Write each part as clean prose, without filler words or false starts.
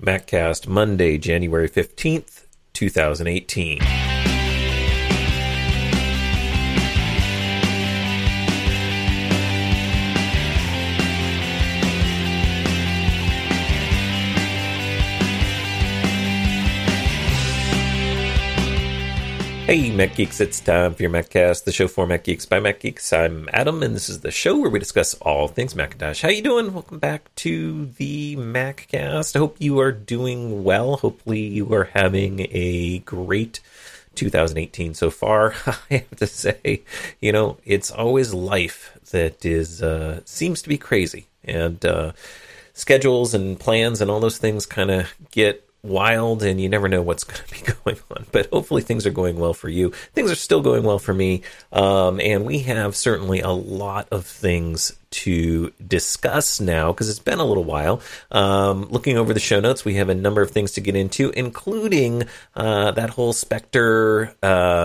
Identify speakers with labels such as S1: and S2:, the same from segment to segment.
S1: MacCast, Monday, January 15th, 2018. Hey, Mac Geeks, it's time for your MacCast, the show for Mac Geeks by Mac Geeks. I'm Adam, and this is the show where we discuss all things Macintosh. How you doing? Welcome back to the MacCast. I hope you are doing well. Hopefully you are having a great 2018 so far. I have to say, it's always life that is seems to be crazy. And schedules and plans and all those things kind of get wild, and you never know what's going to be going on, but hopefully things are going well for you. Things are still going well for me, and we have certainly a lot of things to discuss now because it's been a little while. Looking over the show notes, we have a number of things to get into, including that whole Spectre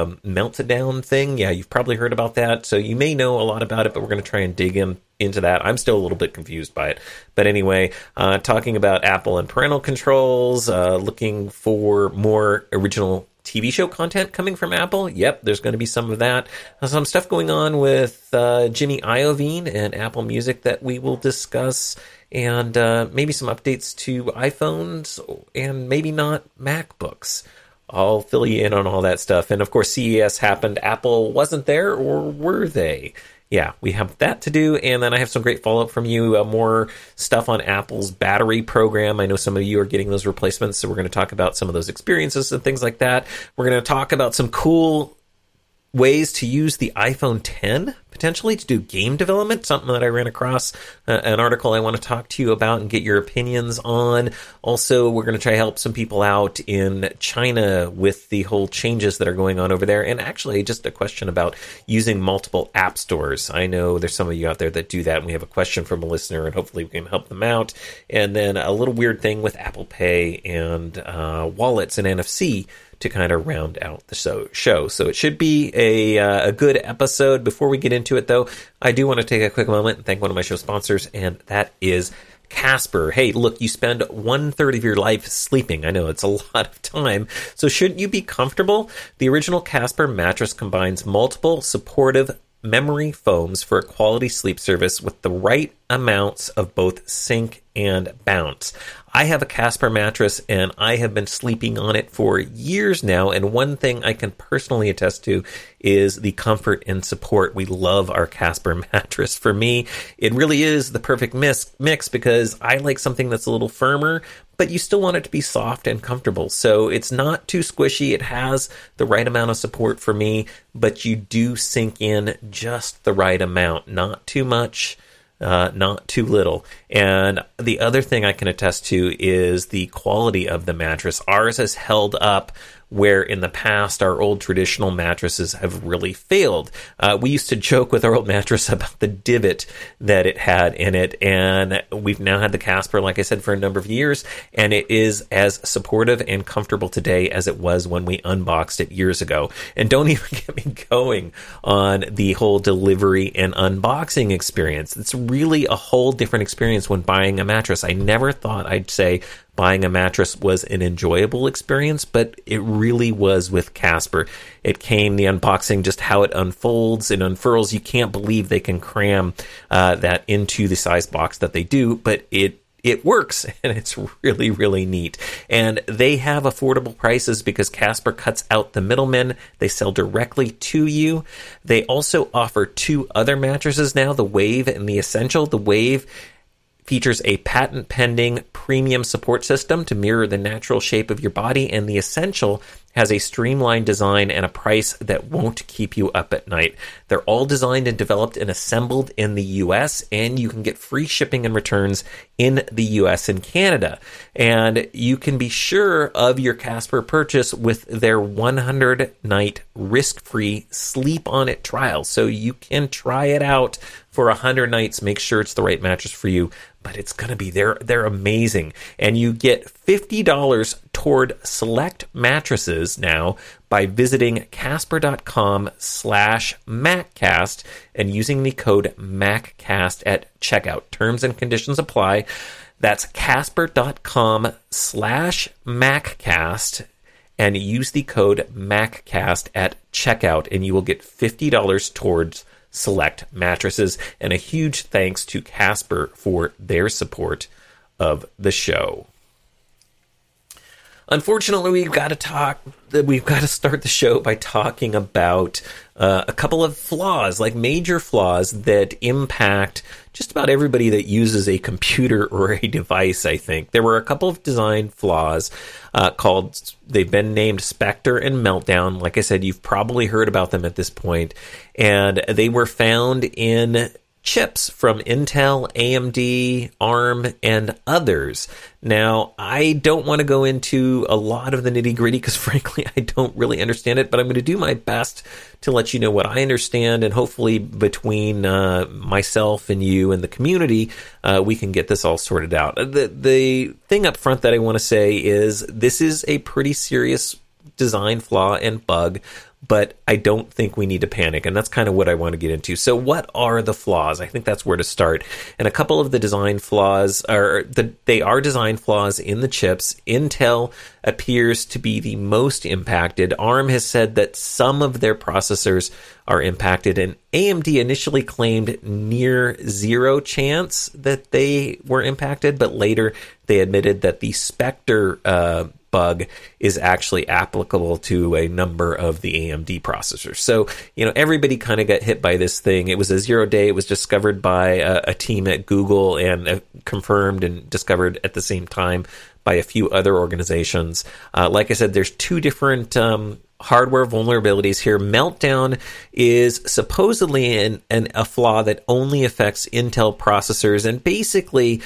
S1: meltdown thing. Yeah, you've probably heard about that, so you may know a lot about it, but we're going to try and dig into that. I'm still a little bit confused by it. But anyway, talking about Apple and parental controls, looking for more original TV show content coming from Apple. Yep, there's going to be some of that. Some stuff going on with Jimmy Iovine and Apple Music that we will discuss. And maybe some updates to iPhones and maybe not MacBooks. I'll fill you in on all that stuff. And of course, CES happened. Apple wasn't there, or were they? Yeah, we have that to do, and then I have some great follow-up from you, more stuff on Apple's battery program. I know some of you are getting those replacements, so we're going to talk about some of those experiences and things like that. We're going to talk about some cool ways to use the iPhone X potentially to do game development, something that I ran across, an article I want to talk to you about and get your opinions on. Also, we're going to try to help some people out in China with the whole changes that are going on over there. And actually, just a question about using multiple app stores. I know there's some of you out there that do that, and we have a question from a listener, and hopefully we can help them out. And then a little weird thing with Apple Pay and wallets and NFC to kind of round out the show. So it should be a good episode. Before we get into it, though, I do want to take a quick moment and thank one of my show sponsors, and that is Casper. Hey, look, you spend 1/3 of your life sleeping. I know it's a lot of time. So shouldn't you be comfortable? The original Casper mattress combines multiple supportive memory foams for a quality sleep service with the right amounts of both sink and bounce. I have a Casper mattress, and I have been sleeping on it for years now, and one thing I can personally attest to is the comfort and support. We love our Casper mattress. For me, it really is the perfect mix because I like something that's a little firmer, but you still want it to be soft and comfortable. So it's not too squishy. It has the right amount of support for me, but you do sink in just the right amount, not too much, not too little. And the other thing I can attest to is the quality of the mattress. Ours has held up where in the past our old traditional mattresses have really failed. We used to joke with our old mattress about the divot that it had in it, and we've now had the Casper, like I said, for a number of years, and it is as supportive and comfortable today as it was when we unboxed it years ago. And don't even get me going on the whole delivery and unboxing experience. It's really a whole different experience when buying a mattress. I never thought I'd say buying a mattress was an enjoyable experience, but it really was with Casper. It came, the unboxing, just how it unfolds and unfurls. You can't believe they can cram that into the size box that they do, but it works, and it's really, really neat. And they have affordable prices because Casper cuts out the middlemen. They sell directly to you. They also offer two other mattresses now, the Wave and the Essential. The Wave features a patent-pending premium support system to mirror the natural shape of your body, and the Essential has a streamlined design and a price that won't keep you up at night. They're all designed and developed and assembled in the U.S., and you can get free shipping and returns in the U.S. and Canada. And you can be sure of your Casper purchase with their 100-night risk-free sleep-on-it trial. So you can try it out for 100 nights, make sure it's the right mattress for you, but it's going to be, they're amazing. And you get $50 toward select mattresses now by visiting casper.com/MacCast and using the code MacCast at checkout. Terms and conditions apply. That's Casper.com/MacCast, and use the code MacCast at checkout, and you will get $50 towards select mattresses. And a huge thanks to Casper for their support of the show. Unfortunately, we've got to start the show by talking about a couple of flaws, like major flaws that impact just about everybody that uses a computer or a device, I think. There were a couple of design flaws they've been named Spectre and Meltdown. Like I said, you've probably heard about them at this point. And they were found in chips from Intel, AMD, ARM, and others. Now, I don't want to go into a lot of the nitty-gritty because, frankly, I don't really understand it, but I'm going to do my best to let you know what I understand, and hopefully between myself and you and the community, we can get this all sorted out. The thing up front that I want to say is this is a pretty serious design flaw and bug, but I don't think we need to panic, and that's kind of what I want to get into. So what are the flaws? I think that's where to start. And a couple of the design flaws they are design flaws in the chips. Intel appears to be the most impacted. ARM has said that some of their processors are impacted, and AMD initially claimed near zero chance that they were impacted, but later they admitted that the Spectre bug is actually applicable to a number of the AMD processors. So, everybody kind of got hit by this thing. It was a 0 day. It was discovered by a team at Google and confirmed and discovered at the same time by a few other organizations. Like I said, there's two different hardware vulnerabilities here. Meltdown is supposedly a flaw that only affects Intel processors and basically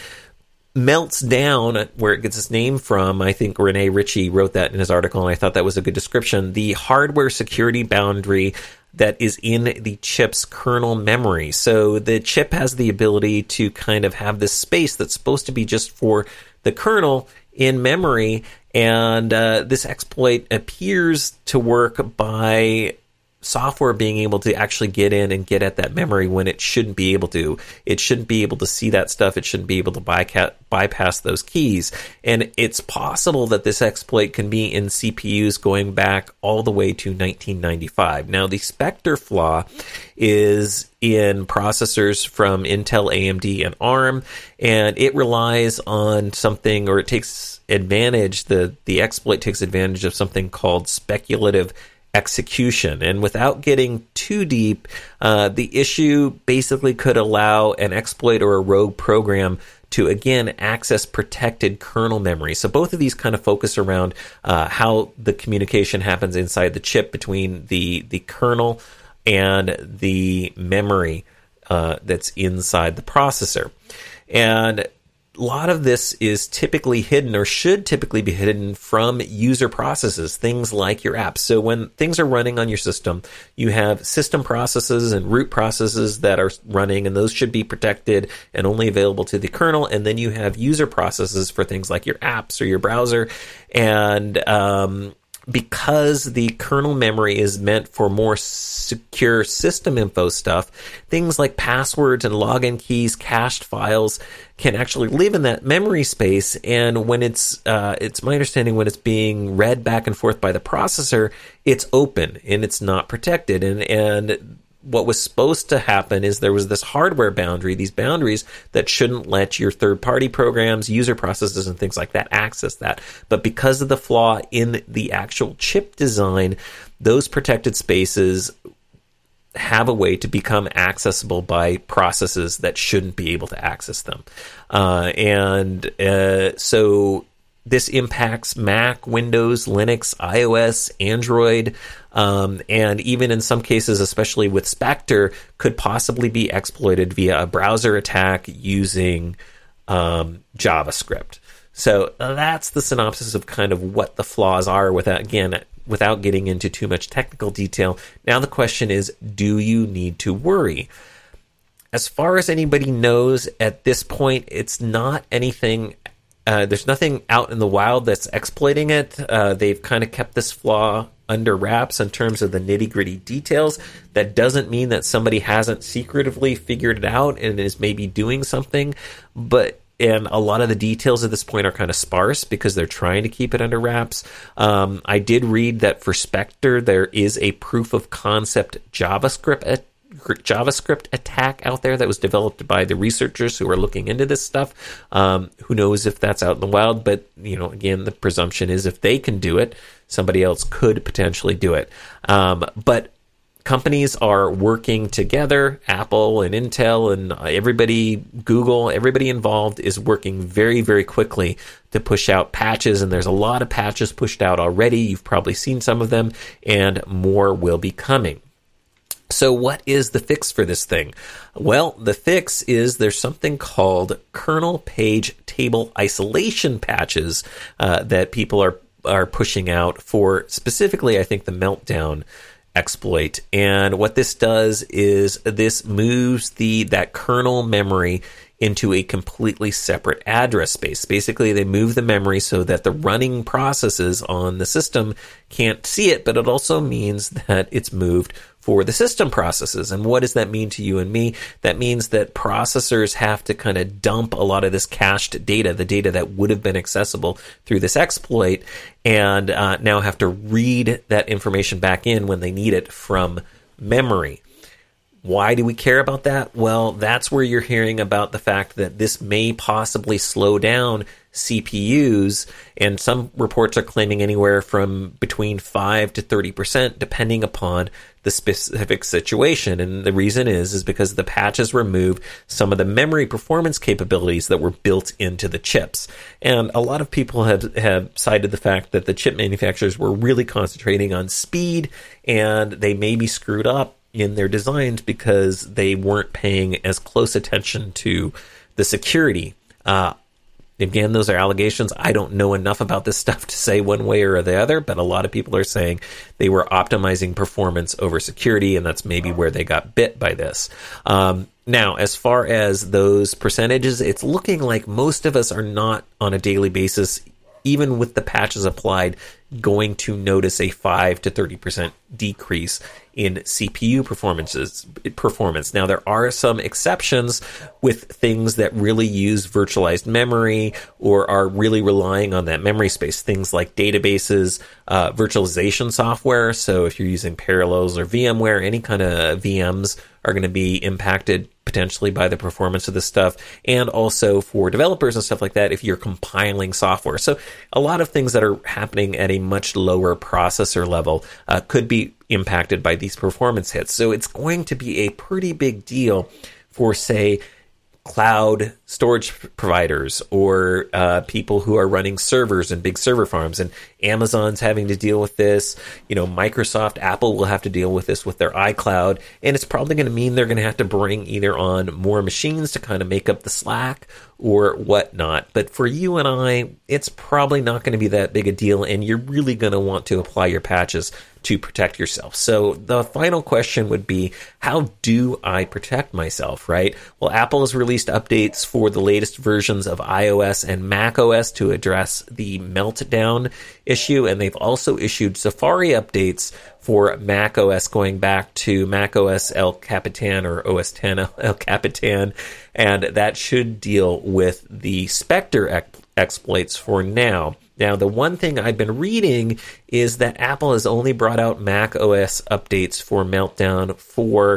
S1: melts down, where it gets its name from. I think Rene Ritchie wrote that in his article, and I thought that was a good description. The hardware security boundary that is in the chip's kernel memory. So the chip has the ability to kind of have this space that's supposed to be just for the kernel in memory, and this exploit appears to work by software being able to actually get in and get at that memory when it shouldn't be able to. It shouldn't be able to see that stuff. It shouldn't be able to bypass those keys. And it's possible that this exploit can be in CPUs going back all the way to 1995. Now, the Spectre flaw is in processors from Intel, AMD, and ARM, and it relies on something, or it takes advantage, the exploit takes advantage of something called speculative execution. And without getting too deep, the issue basically could allow an exploit or a rogue program to, again, access protected kernel memory. So both of these kind of focus around how the communication happens inside the chip between the kernel and the memory that's inside the processor. And a lot of this is typically hidden, or should typically be hidden, from user processes, things like your apps. So when things are running on your system, you have system processes and root processes that are running, and those should be protected and only available to the kernel. And then you have user processes for things like your apps or your browser. And because the kernel memory is meant for more secure system info stuff, things like passwords and login keys, cached files can actually live in that memory space. And when it's my understanding, when it's being read back and forth by the processor, it's open and it's not protected. And what was supposed to happen is there was this hardware boundary, these boundaries that shouldn't let your third-party programs, user processes, and things like that access that. But because of the flaw in the actual chip design, those protected spaces have a way to become accessible by processes that shouldn't be able to access them. So this impacts Mac, Windows, Linux, iOS, Android, and even in some cases, especially with Spectre, could possibly be exploited via a browser attack using JavaScript. So that's the synopsis of kind of what the flaws are, without getting into too much technical detail. Now the question is, do you need to worry? As far as anybody knows at this point, it's not anything. There's nothing out in the wild that's exploiting it. They've kind of kept this flaw under wraps in terms of the nitty-gritty details. That doesn't mean that somebody hasn't secretively figured it out and is maybe doing something, but and a lot of the details at this point are kind of sparse because they're trying to keep it under wraps. I did read that for Spectre, there is a proof of concept JavaScript attack out there that was developed by the researchers who are looking into this stuff. Who knows if that's out in the wild, but again, the presumption is if they can do it, somebody else could potentially do it. But companies are working together. Apple and Intel and everybody, Google, everybody involved is working very, very quickly to push out patches. And there's a lot of patches pushed out already. You've probably seen some of them, and more will be coming. So what is the fix for this thing? Well, the fix is there's something called kernel page table isolation patches that people are pushing out for specifically, I think, the Meltdown exploit. And what this does is this moves that kernel memory into a completely separate address space. Basically, they move the memory so that the running processes on the system can't see it, but it also means that it's moved for the system processes. And what does that mean to you and me? That means that processors have to kind of dump a lot of this cached data, the data that would have been accessible through this exploit, and now have to read that information back in when they need it from memory. Why do we care about that? Well, that's where you're hearing about the fact that this may possibly slow down CPUs, and some reports are claiming anywhere from between 5 to 30%, depending upon the specific situation. And the reason is because the patches remove some of the memory performance capabilities that were built into the chips. And a lot of people have cited the fact that the chip manufacturers were really concentrating on speed, and they may be screwed up in their designs because they weren't paying as close attention to the security. Again, those are allegations. I don't know enough about this stuff to say one way or the other, but a lot of people are saying they were optimizing performance over security, and that's maybe where they got bit by this. Now, as far as those percentages, it's looking like most of us are not on a daily basis, even with the patches applied, going to notice a 5 to 30% decrease in CPU performance. Now, there are some exceptions with things that really use virtualized memory or are really relying on that memory space. Things like databases, virtualization software. So if you're using Parallels or VMware, any kind of VMs are going to be impacted potentially by the performance of this stuff, and also for developers and stuff like that if you're compiling software. So a lot of things that are happening at a much lower processor level could be impacted by these performance hits. So it's going to be a pretty big deal for, say, cloud storage providers or people who are running servers and big server farms. And Amazon's having to deal with this. Microsoft, Apple will have to deal with this with their iCloud. And it's probably going to mean they're going to have to bring either on more machines to kind of make up the slack or whatnot. But for you and I, it's probably not going to be that big a deal. And you're really going to want to apply your patches to protect yourself. So the final question would be, how do I protect myself, right? Well, Apple has released updates for the latest versions of iOS and macOS to address the Meltdown issue, and they've also issued Safari updates for macOS going back to macOS El Capitan or OS X El Capitan, and that should deal with the Spectre exploits for now. Now, the one thing I've been reading is that Apple has only brought out Mac OS updates for Meltdown for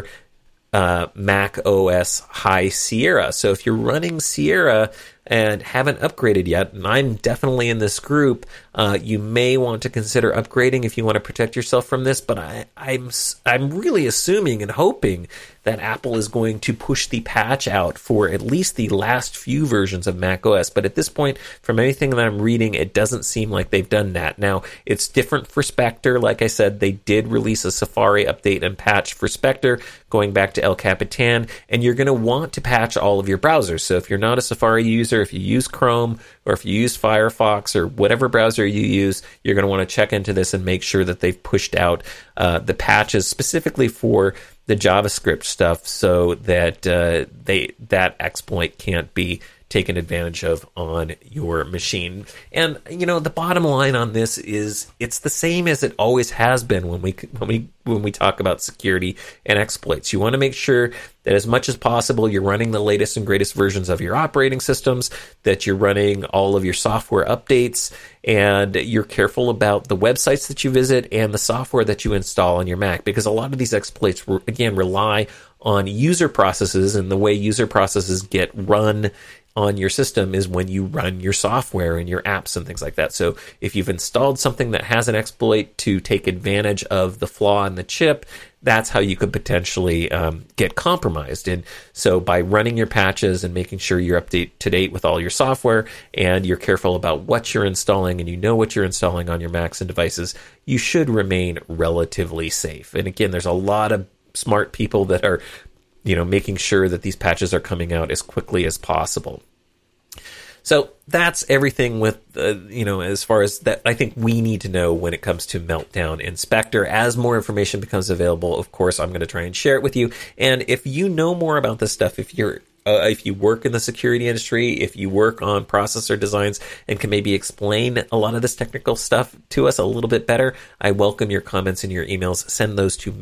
S1: Mac OS High Sierra. So if you're running Sierra and haven't upgraded yet, and I'm definitely in this group, you may want to consider upgrading if you want to protect yourself from this. But I'm really assuming and hoping that Apple is going to push the patch out for at least the last few versions of macOS. But at this point, from anything that I'm reading, it doesn't seem like they've done that. Now, it's different for Spectre. Like I said, they did release a Safari update and patch for Spectre going back to El Capitan, and you're going to want to patch all of your browsers. So if you're not a Safari user, if you use Chrome or if you use Firefox or whatever browser you use, you're going to want to check into this and make sure that they've pushed out the patches specifically for the JavaScript stuff so that that exploit can't be taken advantage of on your machine. And, the bottom line on this is it's the same as it always has been when we talk about security and exploits. You want to make sure that as much as possible, you're running the latest and greatest versions of your operating systems, that you're running all of your software updates, and you're careful about the websites that you visit and the software that you install on your Mac, because a lot of these exploits, again, rely on user processes, and the way user processes get run on your system is when you run your software and your apps and things like that. So if you've installed something that has an exploit to take advantage of the flaw in the chip, that's how you could potentially get compromised. And so by running your patches and making sure you're up to date with all your software, and you're careful about what you're installing, and you know what you're installing on your Macs and devices, you should remain relatively safe. And again, there's a lot of smart people that are making sure that these patches are coming out as quickly as possible. So that's everything with, as far as that I think we need to know when it comes to Meltdown Inspector. As more information becomes available, of course, I'm going to try and share it with you. And if you know more about this stuff, if you work in the security industry, if you work on processor designs and can maybe explain a lot of this technical stuff to us a little bit better, I welcome your comments and your emails. Send those to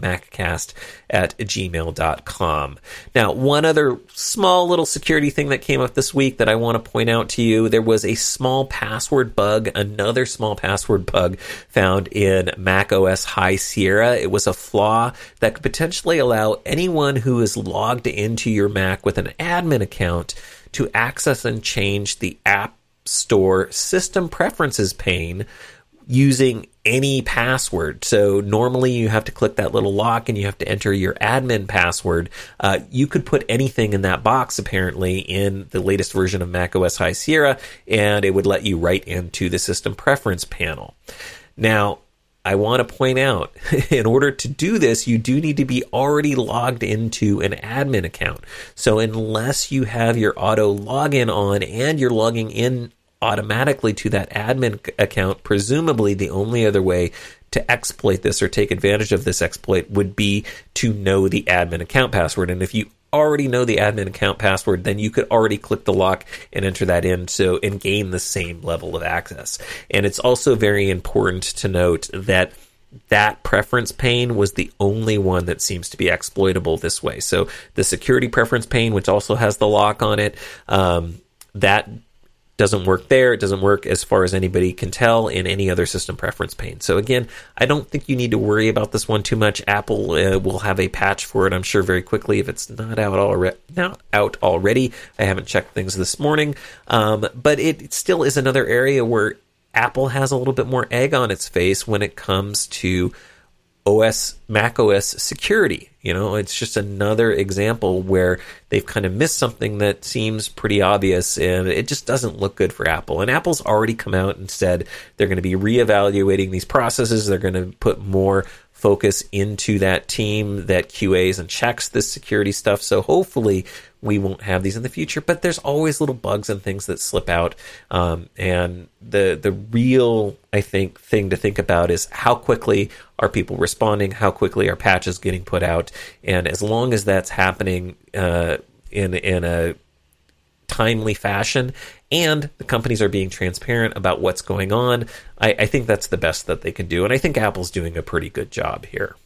S1: maccast@gmail.com. Now, one other small little security thing that came up this week that I want to point out to you, there was a small password bug, another small password bug found in macOS High Sierra. It was a flaw that could potentially allow anyone who is logged into your Mac with an admin account to access and change the App Store system preferences pane using any password. So normally you have to click that little lock and you have to enter your admin password. You could put anything in that box, apparently, in the latest version of macOS High Sierra, and it would let you right into the system preference panel. Now, I want to point out, in order to do this, you do need to be already logged into an admin account. So unless you have your auto login on and you're logging in automatically to that admin account, presumably the only other way to exploit this or take advantage of this exploit would be to know the admin account password. And if you already know the admin account password, then you could already click the lock and enter that in and gain the same level of access. And it's also very important to note that that preference pane was the only one that seems to be exploitable this way. So the security preference pane, which also has the lock on it, that doesn't work there. It doesn't work, as far as anybody can tell, in any other system preference pane. So again, I don't think you need to worry about this one too much. Apple will have a patch for it, I'm sure, very quickly if it's not out already. I haven't checked things this morning, but it still is another area where Apple has a little bit more egg on its face when it comes to macOS security. It's just another example where they've kind of missed something that seems pretty obvious, and it just doesn't look good for Apple. And Apple's already come out and said they're going to be reevaluating these processes. They're going to put more focus into that team that QAs and checks this security stuff. So hopefully we won't have these in the future, but there's always little bugs and things that slip out. And the real, I think, thing to think about is how quickly are people responding? How quickly are patches getting put out? And as long as that's happening in a timely fashion, and the companies are being transparent about what's going on, I think that's the best that they can do. And I think Apple's doing a pretty good job here.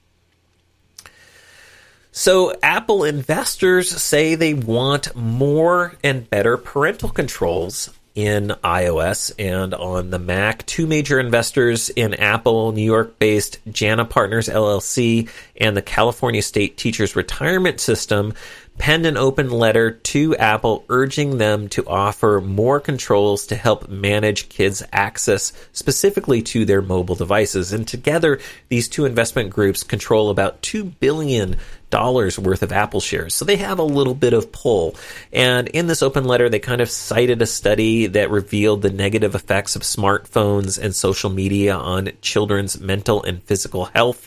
S1: So Apple investors say they want more and better parental controls in iOS and on the Mac. Two major investors in Apple, New York-based JANA Partners LLC and the California State Teachers Retirement System, penned an open letter to Apple urging them to offer more controls to help manage kids' access specifically to their mobile devices. And together, these two investment groups control about $2 billion worth of Apple shares. So they have a little bit of pull. And in this open letter, they kind of cited a study that revealed the negative effects of smartphones and social media on children's mental and physical health.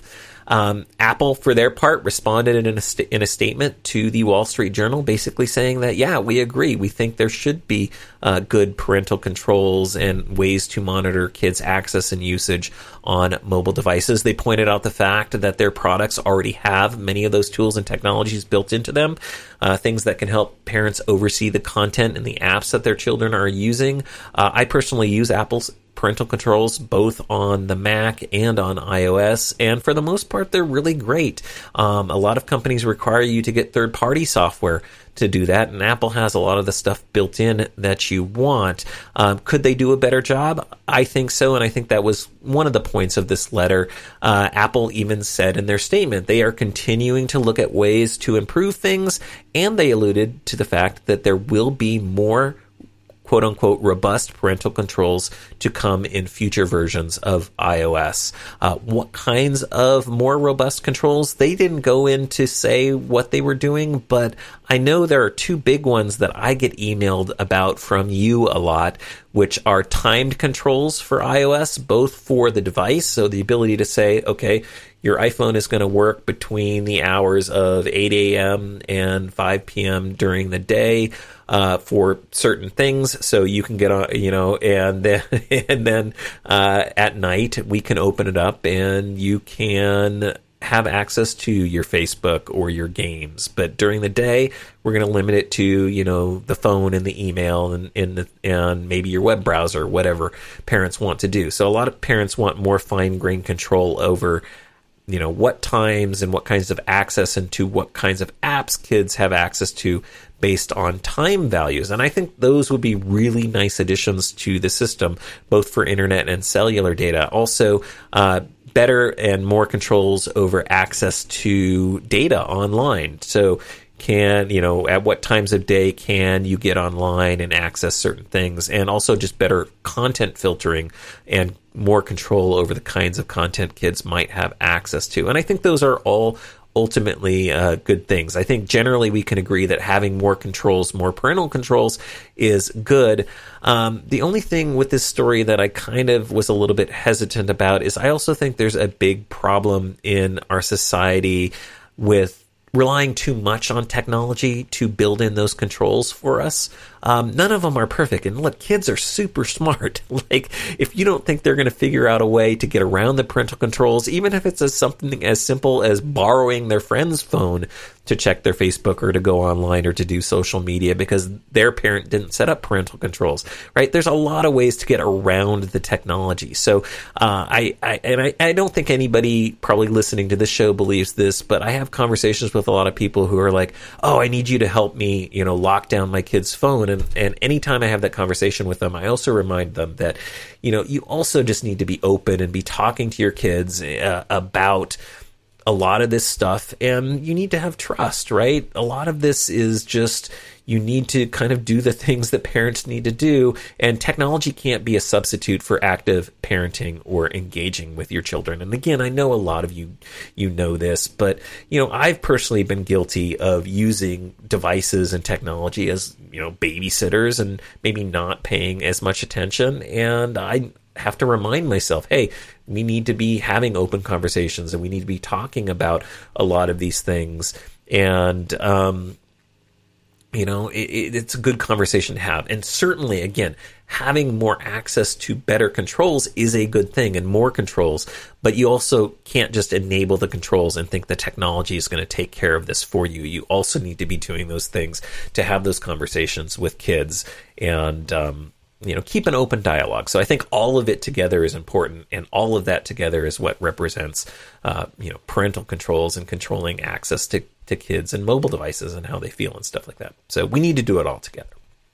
S1: Apple, for their part, responded in a statement to the Wall Street Journal, basically saying that, yeah, we agree. We think there should be good parental controls and ways to monitor kids' access and usage on mobile devices. They pointed out the fact that their products already have many of those tools and technologies built into them, things that can help parents oversee the content and the apps that their children are using. I personally use Apple's parental controls both on the Mac and on iOS, and for the most part, they're really great. A lot of companies require you to get third-party software to do that, and Apple has a lot of the stuff built in that you want. Could they do a better job? I think so, and I think that was one of the points of this letter. Apple even said in their statement they are continuing to look at ways to improve things, and they alluded to the fact that there will be more quote-unquote robust parental controls to come in future versions of iOS. What kinds of more robust controls? They didn't go in to say what they were doing, but I know there are two big ones that I get emailed about from you a lot, which are timed controls for iOS, both for the device, so the ability to say, okay, your iPhone is going to work between the hours of 8 a.m. and 5 p.m. during the day for certain things, so you can get on, and then at night we can open it up and you can have access to your Facebook or your games. But during the day, we're going to limit it to, the phone and the email and maybe your web browser, whatever parents want to do. So a lot of parents want more fine-grained control over what times and what kinds of access and to what kinds of apps kids have access to based on time values. And I think those would be really nice additions to the system, both for internet and cellular data. Also, better and more controls over access to data online. So at what times of day can you get online and access certain things, and also just better content filtering and more control over the kinds of content kids might have access to. And I think those are all ultimately good things. I think generally we can agree that having more controls, more parental controls, is good. The only thing with this story that I kind of was a little bit hesitant about is I also think there's a big problem in our society with relying too much on technology to build in those controls for us. None of them are perfect. And look, kids are super smart. Like, if you don't think they're going to figure out a way to get around the parental controls, even if it's something as simple as borrowing their friend's phone to check their Facebook or to go online or to do social media because their parent didn't set up parental controls, right? There's a lot of ways to get around the technology. So I don't think anybody probably listening to this show believes this, but I have conversations with a lot of people who are like, oh, I need you to help me, lock down my kid's phone. And anytime I have that conversation with them, I also remind them that, you also just need to be open and be talking to your kids about a lot of this stuff, and you need to have trust, right? A lot of this is just, you need to kind of do the things that parents need to do, and technology can't be a substitute for active parenting or engaging with your children. And again, I know a lot of you know this, but, I've personally been guilty of using devices and technology as, babysitters and maybe not paying as much attention, and I have to remind myself, hey, we need to be having open conversations and we need to be talking about a lot of these things. And, it's a good conversation to have. And certainly, again, having more access to better controls is a good thing, and more controls. But you also can't just enable the controls and think the technology is going to take care of this for you. You also need to be doing those things to have those conversations with kids and, keep an open dialogue. So I think all of it together is important, and all of that together is what represents, parental controls and controlling access to kids and mobile devices and how they feel and stuff like that. So we need to do it all together.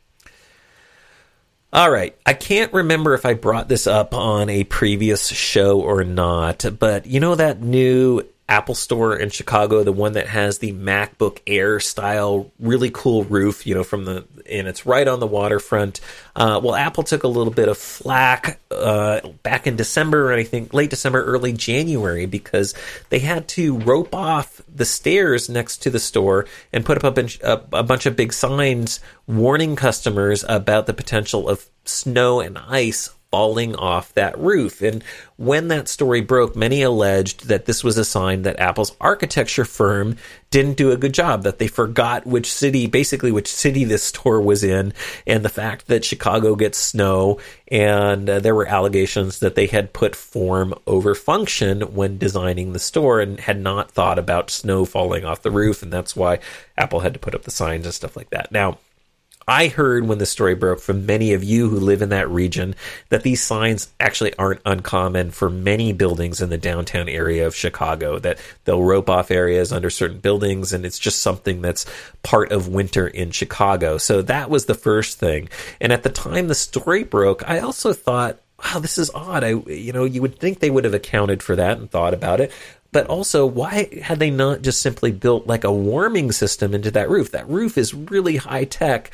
S1: All right. I can't remember if I brought this up on a previous show or not, but that new Apple Store in Chicago, the one that has the MacBook Air style, really cool roof, and it's right on the waterfront. Well, Apple took a little bit of flack back in December, and I think late December, early January, because they had to rope off the stairs next to the store and put up a bunch of big signs warning customers about the potential of snow and ice falling off that roof. And when that story broke, many alleged that this was a sign that Apple's architecture firm didn't do a good job, that they forgot which city this store was in, and the fact that Chicago gets snow, and there were allegations that they had put form over function when designing the store and had not thought about snow falling off the roof, and that's why Apple had to put up the signs and stuff like that. Now, I heard when the story broke from many of you who live in that region that these signs actually aren't uncommon for many buildings in the downtown area of Chicago, that they'll rope off areas under certain buildings, and it's just something that's part of winter in Chicago. So that was the first thing. And at the time the story broke, I also thought, wow, this is odd. You would think they would have accounted for that and thought about it. But also, why had they not just simply built like a warming system into that roof? That roof is really high tech.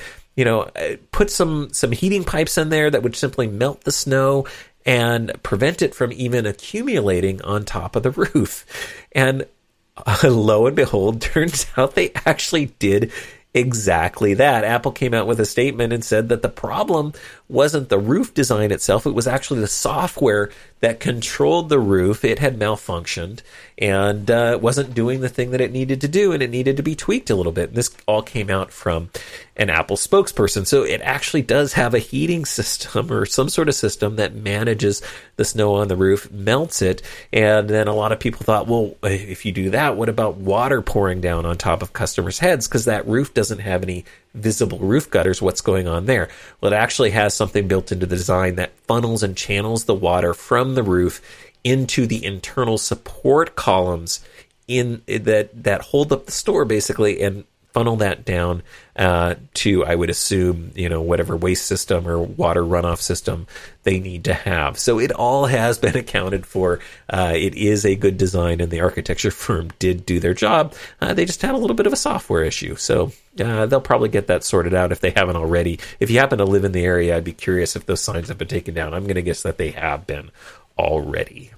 S1: Put some heating pipes in there that would simply melt the snow and prevent it from even accumulating on top of the roof. And lo and behold, turns out they actually did exactly that. Apple came out with a statement and said that the problem wasn't the roof design itself. It was actually the software that controlled the roof. It had malfunctioned and wasn't doing the thing that it needed to do, and it needed to be tweaked a little bit. And this all came out from an Apple spokesperson. So it actually does have a heating system or some sort of system that manages the snow on the roof, melts it. And then a lot of people thought, well, if you do that, what about water pouring down on top of customers' heads? Because that roof doesn't have any visible roof gutters. What's going on there? Well, it actually has something built into the design that funnels and channels the water from the roof into the internal support columns in that hold up the store, basically, and funnel that down to, I would assume, whatever waste system or water runoff system they need to have. So it all has been accounted for. It is a good design, and the architecture firm did do their job. They just had a little bit of a software issue. So they'll probably get that sorted out if they haven't already. If you happen to live in the area, I'd be curious if those signs have been taken down. I'm going to guess that they have been already.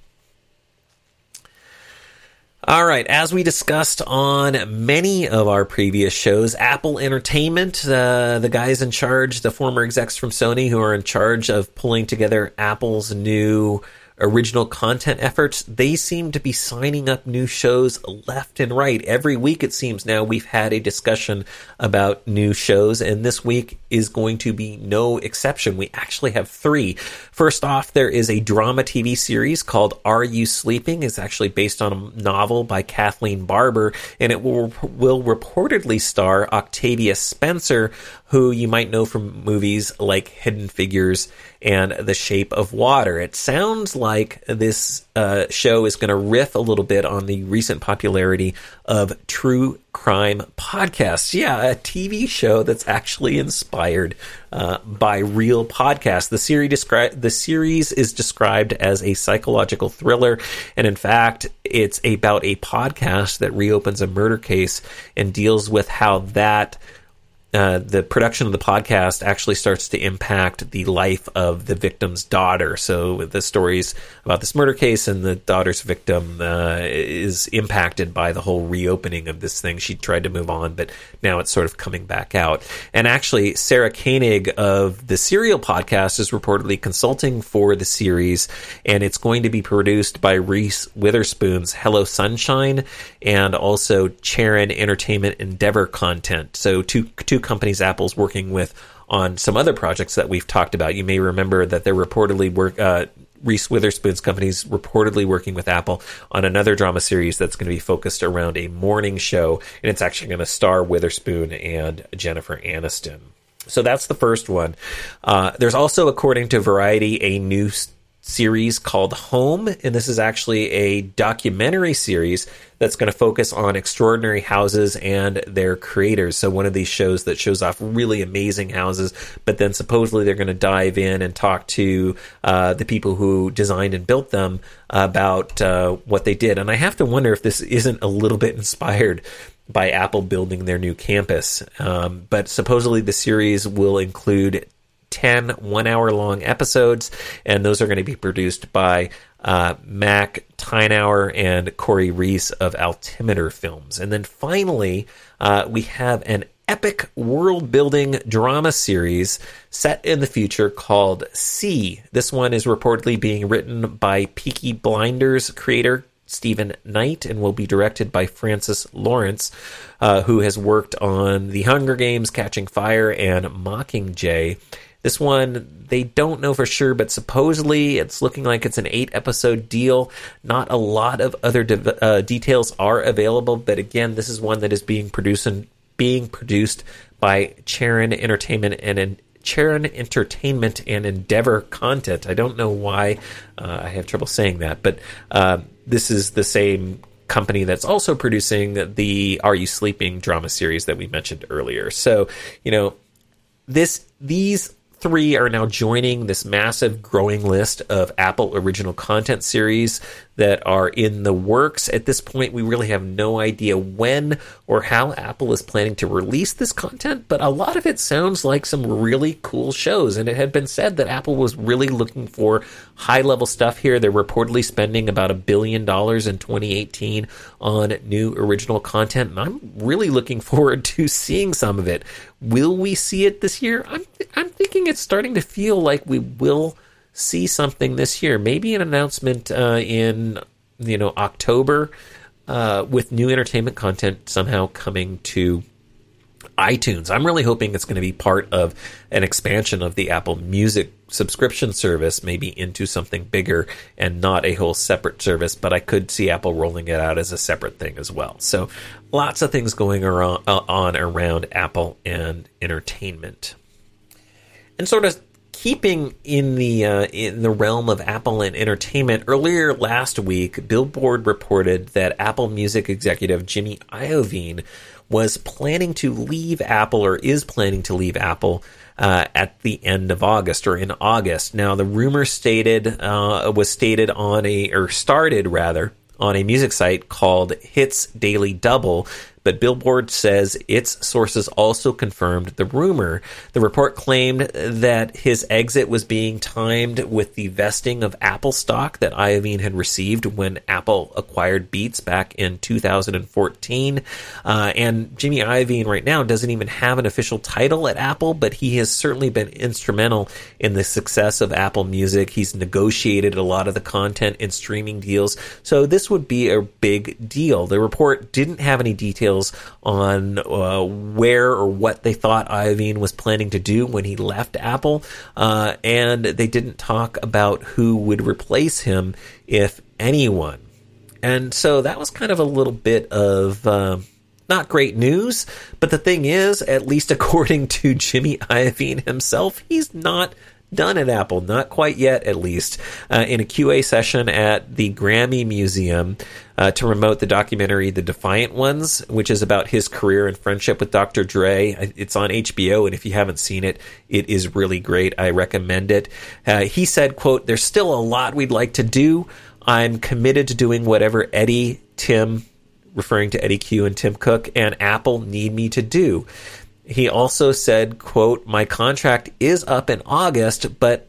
S1: All right, as we discussed on many of our previous shows, Apple Entertainment, the guys in charge, the former execs from Sony who are in charge of pulling together Apple's new original content efforts, they seem to be signing up new shows left and right. Every week, it seems now, we've had a discussion about new shows, and this week is going to be no exception. We actually have 3. First off, there is a drama TV series called Are You Sleeping? It's actually based on a novel by Kathleen Barber, and it will reportedly star Octavia Spencer, who you might know from movies like Hidden Figures and The Shape of Water. It sounds like this show is going to riff a little bit on the recent popularity of true crime podcasts. Yeah, a TV show that's actually inspired by real podcasts. The series is described as a psychological thriller, and in fact, it's about a podcast that reopens a murder case and deals with how that the production of the podcast actually starts to impact the life of the victim's daughter. So the stories about this murder case, and the daughter's victim is impacted by the whole reopening of this thing. She tried to move on, but now it's sort of coming back out. And actually, Sarah Koenig of the Serial podcast is reportedly consulting for the series, and it's going to be produced by Reese Witherspoon's Hello Sunshine and also Charon Entertainment Endeavor Content. So two companies Apple's working with on some other projects that we've talked about. You may remember that they're reportedly Reese Witherspoon's company's reportedly working with Apple on another drama series that's going to be focused around a morning show, and it's actually going to star Witherspoon and Jennifer Aniston. So that's the first one. There's also, according to Variety, a new series called Home, and this is actually a documentary series that's going to focus on extraordinary houses and their creators. So one of these shows that shows off really amazing houses, but then supposedly they're going to dive in and talk to the people who designed and built them about what they did. And I have to wonder if this isn't a little bit inspired by Apple building their new campus. But supposedly the series will include 10 one-hour-long episodes, and those are going to be produced by Mac Tynauer and Corey Reese of Altimeter Films. And then finally, we have an epic world-building drama series set in the future called See. This one is reportedly being written by Peaky Blinders creator Stephen Knight and will be directed by Francis Lawrence, who has worked on The Hunger Games, Catching Fire, and Mockingjay. This one, they don't know for sure, but supposedly it's looking like it's an 8-episode deal. Not a lot of other details are available, but again, this is one that is being produced by Charon Entertainment and Endeavor Content. I don't know why I have trouble saying that, but this is the same company that's also producing the Are You Sleeping drama series that we mentioned earlier. So, these three are now joining this massive growing list of Apple original content series that are in the works. At this point, we really have no idea when or how Apple is planning to release this content, but a lot of it sounds like some really cool shows. And it had been said that Apple was really looking for high-level stuff here. They're reportedly spending about $1 billion in 2018 on new original content, and I'm really looking forward to seeing some of it. Will we see it this year? I'm thinking it's starting to feel like we will see something this year. Maybe an announcement in October with new entertainment content somehow coming to iTunes. I'm really hoping it's going to be part of an expansion of the Apple Music subscription service, maybe into something bigger and not a whole separate service, but I could see Apple rolling it out as a separate thing as well. So lots of things going on around Apple and entertainment. And sort of keeping in the realm of Apple and entertainment, earlier last week, Billboard reported that Apple Music executive Jimmy Iovine was planning to leave Apple, or is planning to leave Apple, at the end of August, or in August. Now, the rumor started on a music site called Hits Daily Double, but Billboard says its sources also confirmed the rumor. The report claimed that his exit was being timed with the vesting of Apple stock that Iovine had received when Apple acquired Beats back in 2014. And Jimmy Iovine right now doesn't even have an official title at Apple, but he has certainly been instrumental in the success of Apple Music. He's negotiated a lot of the content and streaming deals, so this would be a big deal. The report didn't have any details on where or what they thought Iovine was planning to do when he left Apple, and they didn't talk about who would replace him, if anyone. And so that was kind of a little bit of not great news, but the thing is, at least according to Jimmy Iovine himself, he's not done at Apple, not quite yet at least. In a QA session at the Grammy Museum to promote the documentary The Defiant Ones, which is about his career and friendship with Dr. Dre. It's on HBO, and if you haven't seen it, it is really great. I recommend it. He said, quote, "There's still a lot we'd like to do. I'm committed to doing whatever Eddie, Tim," referring to Eddie Q and Tim Cook, "and Apple need me to do." He also said, quote, "My contract is up in August," but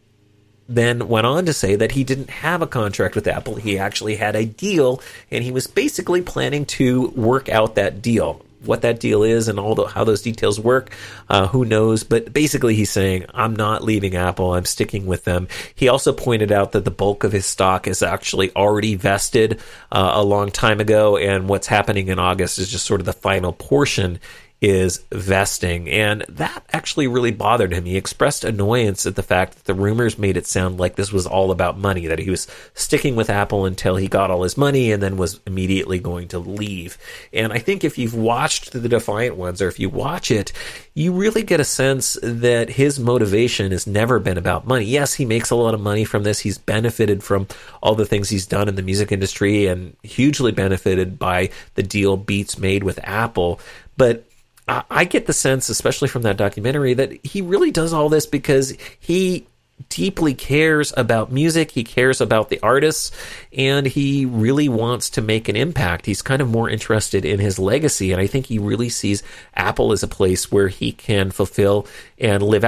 S1: then went on to say that he didn't have a contract with Apple. He actually had a deal, and he was basically planning to work out that deal. What that deal is and how those details work, who knows? But basically he's saying, I'm not leaving Apple, I'm sticking with them. He also pointed out that the bulk of his stock is actually already vested a long time ago, and what's happening in August is just sort of the final portion is vesting, and that actually really bothered him. He expressed annoyance at the fact that the rumors made it sound like this was all about money, that he was sticking with Apple until he got all his money and then was immediately going to leave. And I think if you've watched The Defiant Ones, or if you watch it, you really get a sense that his motivation has never been about money. Yes, he makes a lot of money from this. He's benefited from all the things he's done in the music industry and hugely benefited by the deal Beats made with Apple, but I get the sense, especially from that documentary, that he really does all this because he deeply cares about music, he cares about the artists, and he really wants to make an impact. He's kind of more interested in his legacy, and I think he really sees Apple as a place where he can fulfill and live out that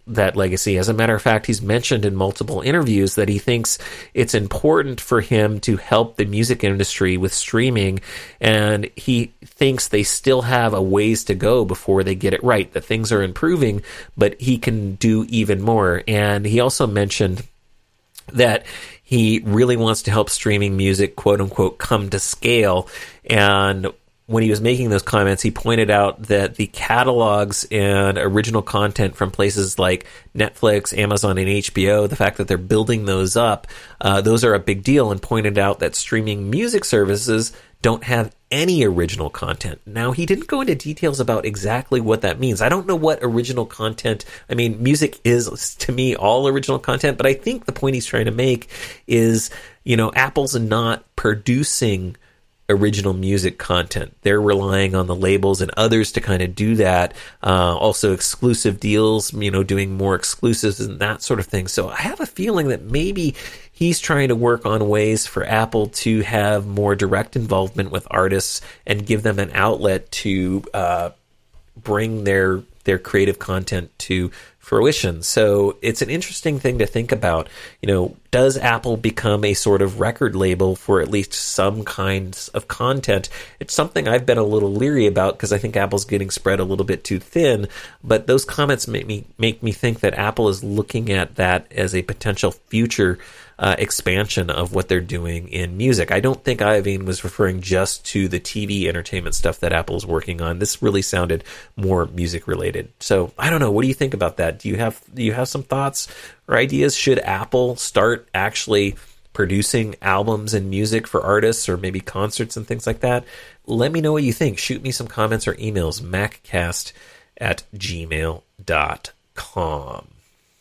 S1: that legacy. As a matter of fact, he's mentioned in multiple interviews that he thinks it's important for him to help the music industry with streaming, and he thinks they still have a ways to go before they get it right, that things are improving, but he can do even more. And he also mentioned that he really wants to help streaming music, quote unquote, come to scale. And when he was making those comments, he pointed out that the catalogs and original content from places like Netflix, Amazon, and HBO, the fact that they're building those up, those are a big deal, and pointed out that streaming music services don't have any original content. Now, he didn't go into details about exactly what that means. I don't know what original content, I mean, music is, to me, all original content, but I think the point he's trying to make is, Apple's not producing original music content. They're relying on the labels and others to kind of do that. Also exclusive deals, doing more exclusives and that sort of thing. So I have a feeling that maybe he's trying to work on ways for Apple to have more direct involvement with artists and give them an outlet to bring their creative content to fruition. So it's an interesting thing to think about. Does Apple become a sort of record label for at least some kinds of content? It's something I've been a little leery about because I think Apple's getting spread a little bit too thin. But those comments make me think that Apple is looking at that as a potential future expansion of what they're doing in music. I don't think Iovine was referring just to the TV entertainment stuff that Apple's working on. This really sounded more music related. So I don't know. What do you think about that? Do you have some thoughts or ideas? Should Apple start actually producing albums and music for artists or maybe concerts and things like that? Let me know what you think. Shoot me some comments or emails, maccast@gmail.com.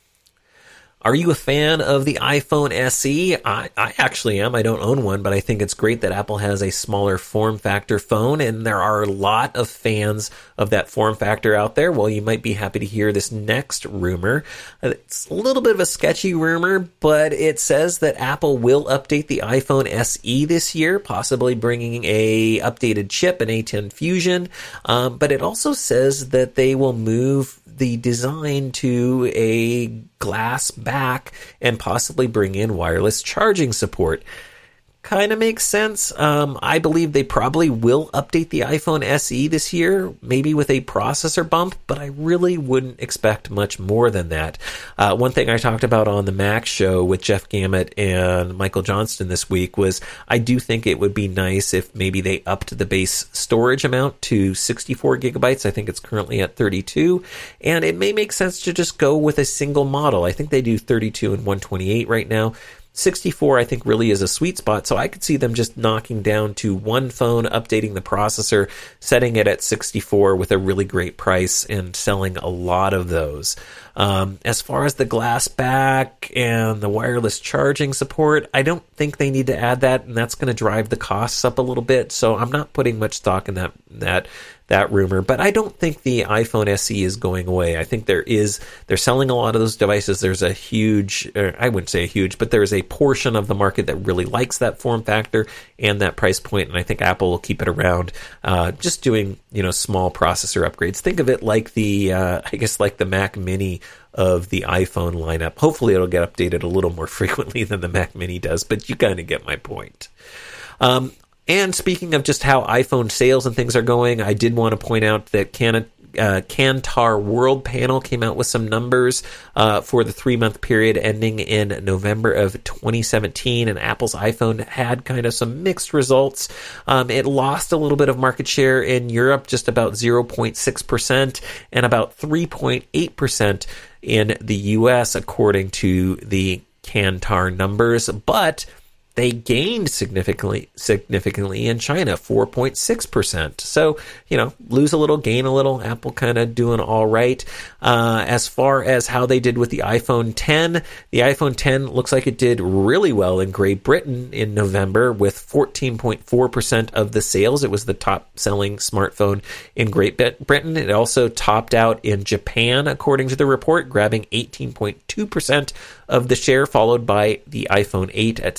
S1: Are you a fan of the iPhone SE? I actually am. I don't own one, but I think it's great that Apple has a smaller form factor phone, and there are a lot of fans of that form factor out there. Well, you might be happy to hear this next rumor. It's a little bit of a sketchy rumor, but it says that Apple will update the iPhone SE this year, possibly bringing a updated chip, an A10 Fusion, but it also says that they will move the design to a glass back and possibly bring in wireless charging support. Kind of makes sense. I believe they probably will update the iPhone SE this year, maybe with a processor bump, but I really wouldn't expect much more than that. One thing I talked about on the Mac show with Jeff Gamet and Michael Johnston this week was I do think it would be nice if maybe they upped the base storage amount to 64 gigabytes. I think it's currently at 32, and it may make sense to just go with a single model. I think they do 32 and 128 right now. 64, I think, really is a sweet spot, so I could see them just knocking down to one phone, updating the processor, setting it at 64 with a really great price, and selling a lot of those. As far as the glass back and the wireless charging support, I don't think they need to add that, and that's going to drive the costs up a little bit, so I'm not putting much stock in that rumor, but I don't think the iPhone SE is going away. I think they're selling a lot of those devices. There's a huge, I wouldn't say a huge, but there's a portion of the market that really likes that form factor and that price point, and I think Apple will keep it around, just doing, small processor upgrades. Think of it like like the Mac Mini of the iPhone lineup. Hopefully it'll get updated a little more frequently than the Mac Mini does, but you kind of get my point. And speaking of just how iPhone sales and things are going, I did want to point out that Kantar World Panel came out with some numbers for the 3-month period ending in November of 2017, and Apple's iPhone had kind of some mixed results. It lost a little bit of market share in Europe, just about 0.6%, and about 3.8% in the US, according to the Kantar numbers, but they gained significantly in China, 4.6%. So, lose a little, gain a little. Apple kind of doing all right. As far as how they did with the iPhone 10, the iPhone 10 looks like it did really well in Great Britain in November with 14.4% of the sales. It was the top-selling smartphone in Great Britain. It also topped out in Japan, according to the report, grabbing 18.2% of the share, followed by the iPhone 8 at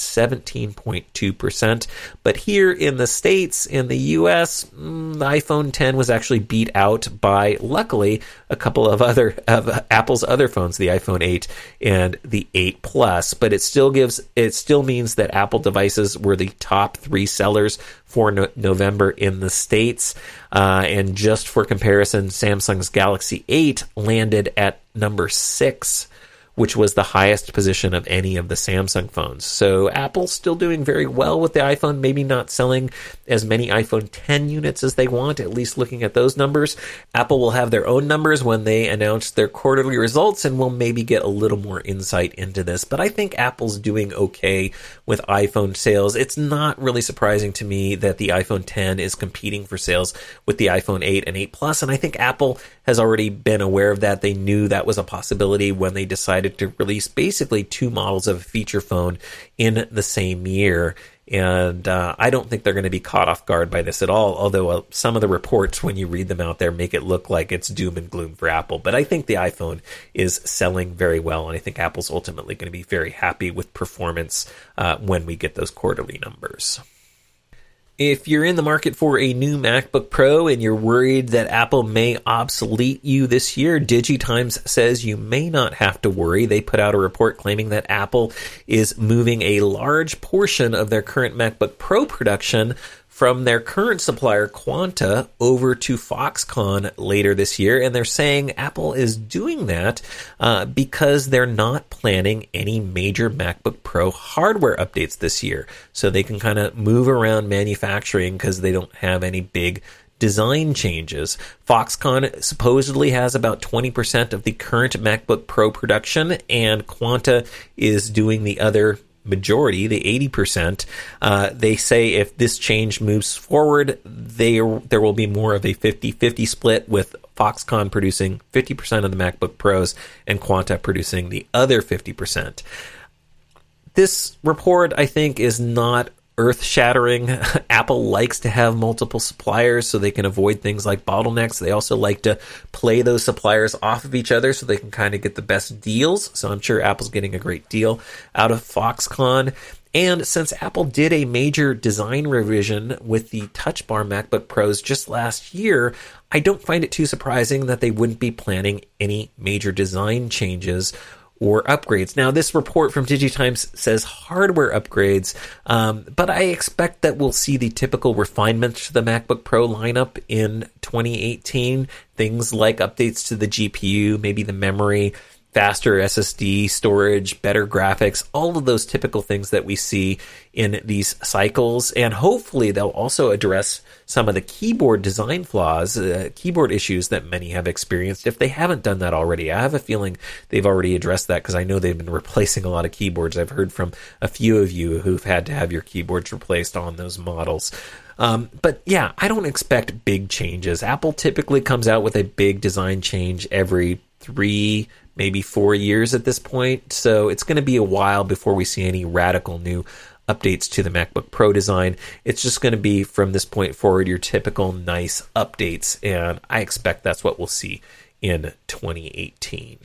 S1: 17.2%. But here in the States, in the US, the iPhone 10 was actually beat out by, luckily, a couple of Apple's other phones, the iPhone 8 and the 8 Plus. But it still means that Apple devices were the top 3 sellers for November in the States. And just for comparison, Samsung's Galaxy 8 landed at number 6, which was the highest position of any of the Samsung phones. So Apple's still doing very well with the iPhone, maybe not selling as many iPhone 10 units as they want, at least looking at those numbers. Apple will have their own numbers when they announce their quarterly results, and we'll maybe get a little more insight into this. But I think Apple's doing okay with iPhone sales. It's not really surprising to me that the iPhone 10 is competing for sales with the iPhone 8 and 8 Plus, and I think Apple has already been aware of that. They knew that was a possibility when they decided to release basically 2 models of a feature phone in the same year. And I don't think they're going to be caught off guard by this at all, although some of the reports, when you read them out there, make it look like it's doom and gloom for Apple. But I think the iPhone is selling very well, and I think Apple's ultimately going to be very happy with performance when we get those quarterly numbers. If you're in the market for a new MacBook Pro and you're worried that Apple may obsolete you this year, DigiTimes says you may not have to worry. They put out a report claiming that Apple is moving a large portion of their current MacBook Pro production from their current supplier Quanta over to Foxconn later this year, and they're saying Apple is doing that because they're not planning any major MacBook Pro hardware updates this year, so they can kind of move around manufacturing because they don't have any big design changes. Foxconn supposedly has about 20% of the current MacBook Pro production, and Quanta is doing the other majority, the 80%. They say if this change moves forward, there will be more of a 50-50 split, with Foxconn producing 50% of the MacBook Pros and Quanta producing the other 50%. This report, I think, is not earth-shattering. Apple likes to have multiple suppliers so they can avoid things like bottlenecks. They also like to play those suppliers off of each other so they can kind of get the best deals. So I'm sure Apple's getting a great deal out of Foxconn. And since Apple did a major design revision with the Touch Bar MacBook Pros just last year, I don't find it too surprising that they wouldn't be planning any major design changes or upgrades. Now, this report from DigiTimes says hardware upgrades, but I expect that we'll see the typical refinements to the MacBook Pro lineup in 2018. Things like updates to the GPU, maybe the memory, faster SSD storage, better graphics, all of those typical things that we see in these cycles. And hopefully they'll also address some of the keyboard design flaws, keyboard issues that many have experienced, if they haven't done that already. I have a feeling they've already addressed that because I know they've been replacing a lot of keyboards. I've heard from a few of you who've had to have your keyboards replaced on those models. But yeah, I don't expect big changes. Apple typically comes out with a big design change every 3, maybe 4 years at this point. So it's going to be a while before we see any radical new updates to the MacBook Pro design. It's just going to be, from this point forward, your typical nice updates. And I expect that's what we'll see in 2018.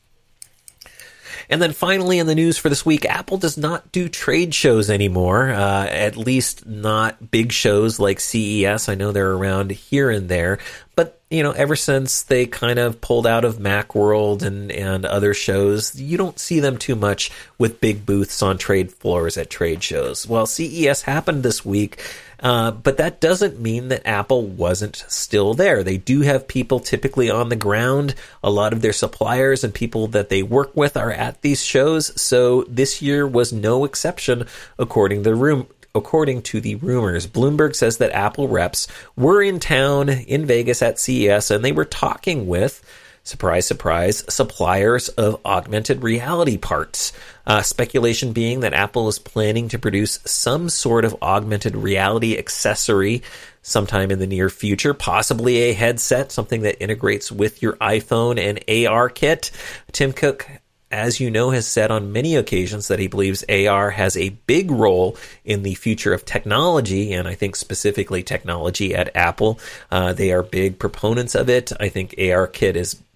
S1: And then finally in the news for this week, Apple does not do trade shows anymore, at least not big shows like CES. I know they're around here and there, but ever since they kind of pulled out of Macworld and other shows, you don't see them too much with big booths on trade floors at trade shows. Well, CES happened this week, but that doesn't mean that Apple wasn't still there. They do have people typically on the ground. A lot of their suppliers and people that they work with are at these shows, so this year was no exception, according to the rumors. Bloomberg says that Apple reps were in town in Vegas at CES, and they were talking with, surprise, surprise, suppliers of augmented reality parts. Speculation being that Apple is planning to produce some sort of augmented reality accessory sometime in the near future, possibly a headset, something that integrates with your iPhone and ARKit. Tim Cook, as you know, has said on many occasions that he believes AR has a big role in the future of technology, and I think specifically technology at Apple. They are big proponents of it. I think ARKit is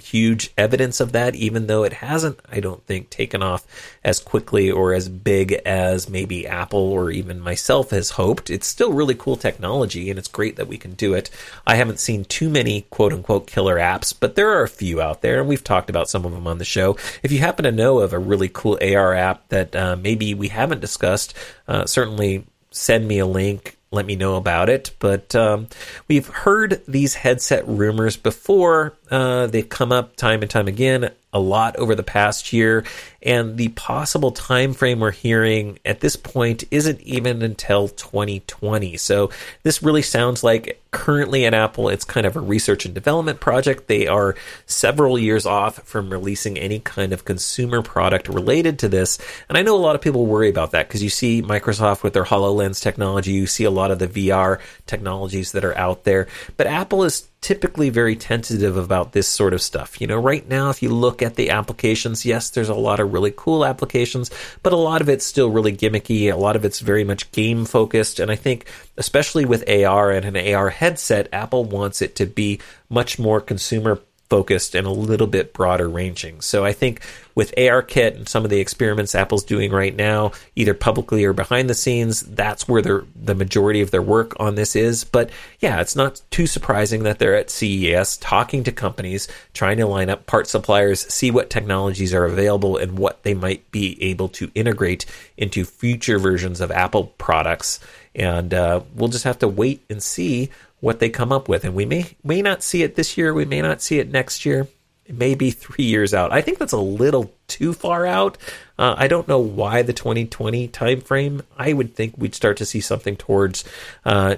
S1: huge evidence of that, even though it hasn't, I don't think, taken off as quickly or as big as maybe Apple or even myself has hoped. It's still really cool technology, and it's great that we can do it. I haven't seen too many quote-unquote killer apps, but there are a few out there, and we've talked about some of them on the show. If you happen to know of a really cool AR app that maybe we haven't discussed, certainly send me a link. Let me know about it. But we've heard these headset rumors before. They've come up time and time again, a lot over the past year. And the possible time frame we're hearing at this point isn't even until 2020. So this really sounds like currently at Apple, it's kind of a research and development project. They are several years off from releasing any kind of consumer product related to this. And I know a lot of people worry about that because you see Microsoft with their HoloLens technology. You see a lot of the VR technologies that are out there. But Apple is typically very tentative about this sort of stuff. You know, right now, if you look at the applications, yes, there's a lot of really cool applications, but a lot of it's still really gimmicky. A lot of it's very much game focused. And I think, especially with AR and an AR headset, Apple wants it to be much more consumer focused and a little bit broader ranging. So I think with ARKit and some of the experiments Apple's doing right now, either publicly or behind the scenes, that's where the majority of their work on this is. But yeah, it's not too surprising that they're at CES talking to companies, trying to line up part suppliers, see what technologies are available and what they might be able to integrate into future versions of Apple products. And we'll just have to wait and see what they come up with. And we may not see it this year. We may not see it next year. It may be 3 years out. I think that's a little too far out. I don't know why the 2020 timeframe. I would think we'd start to see something towards end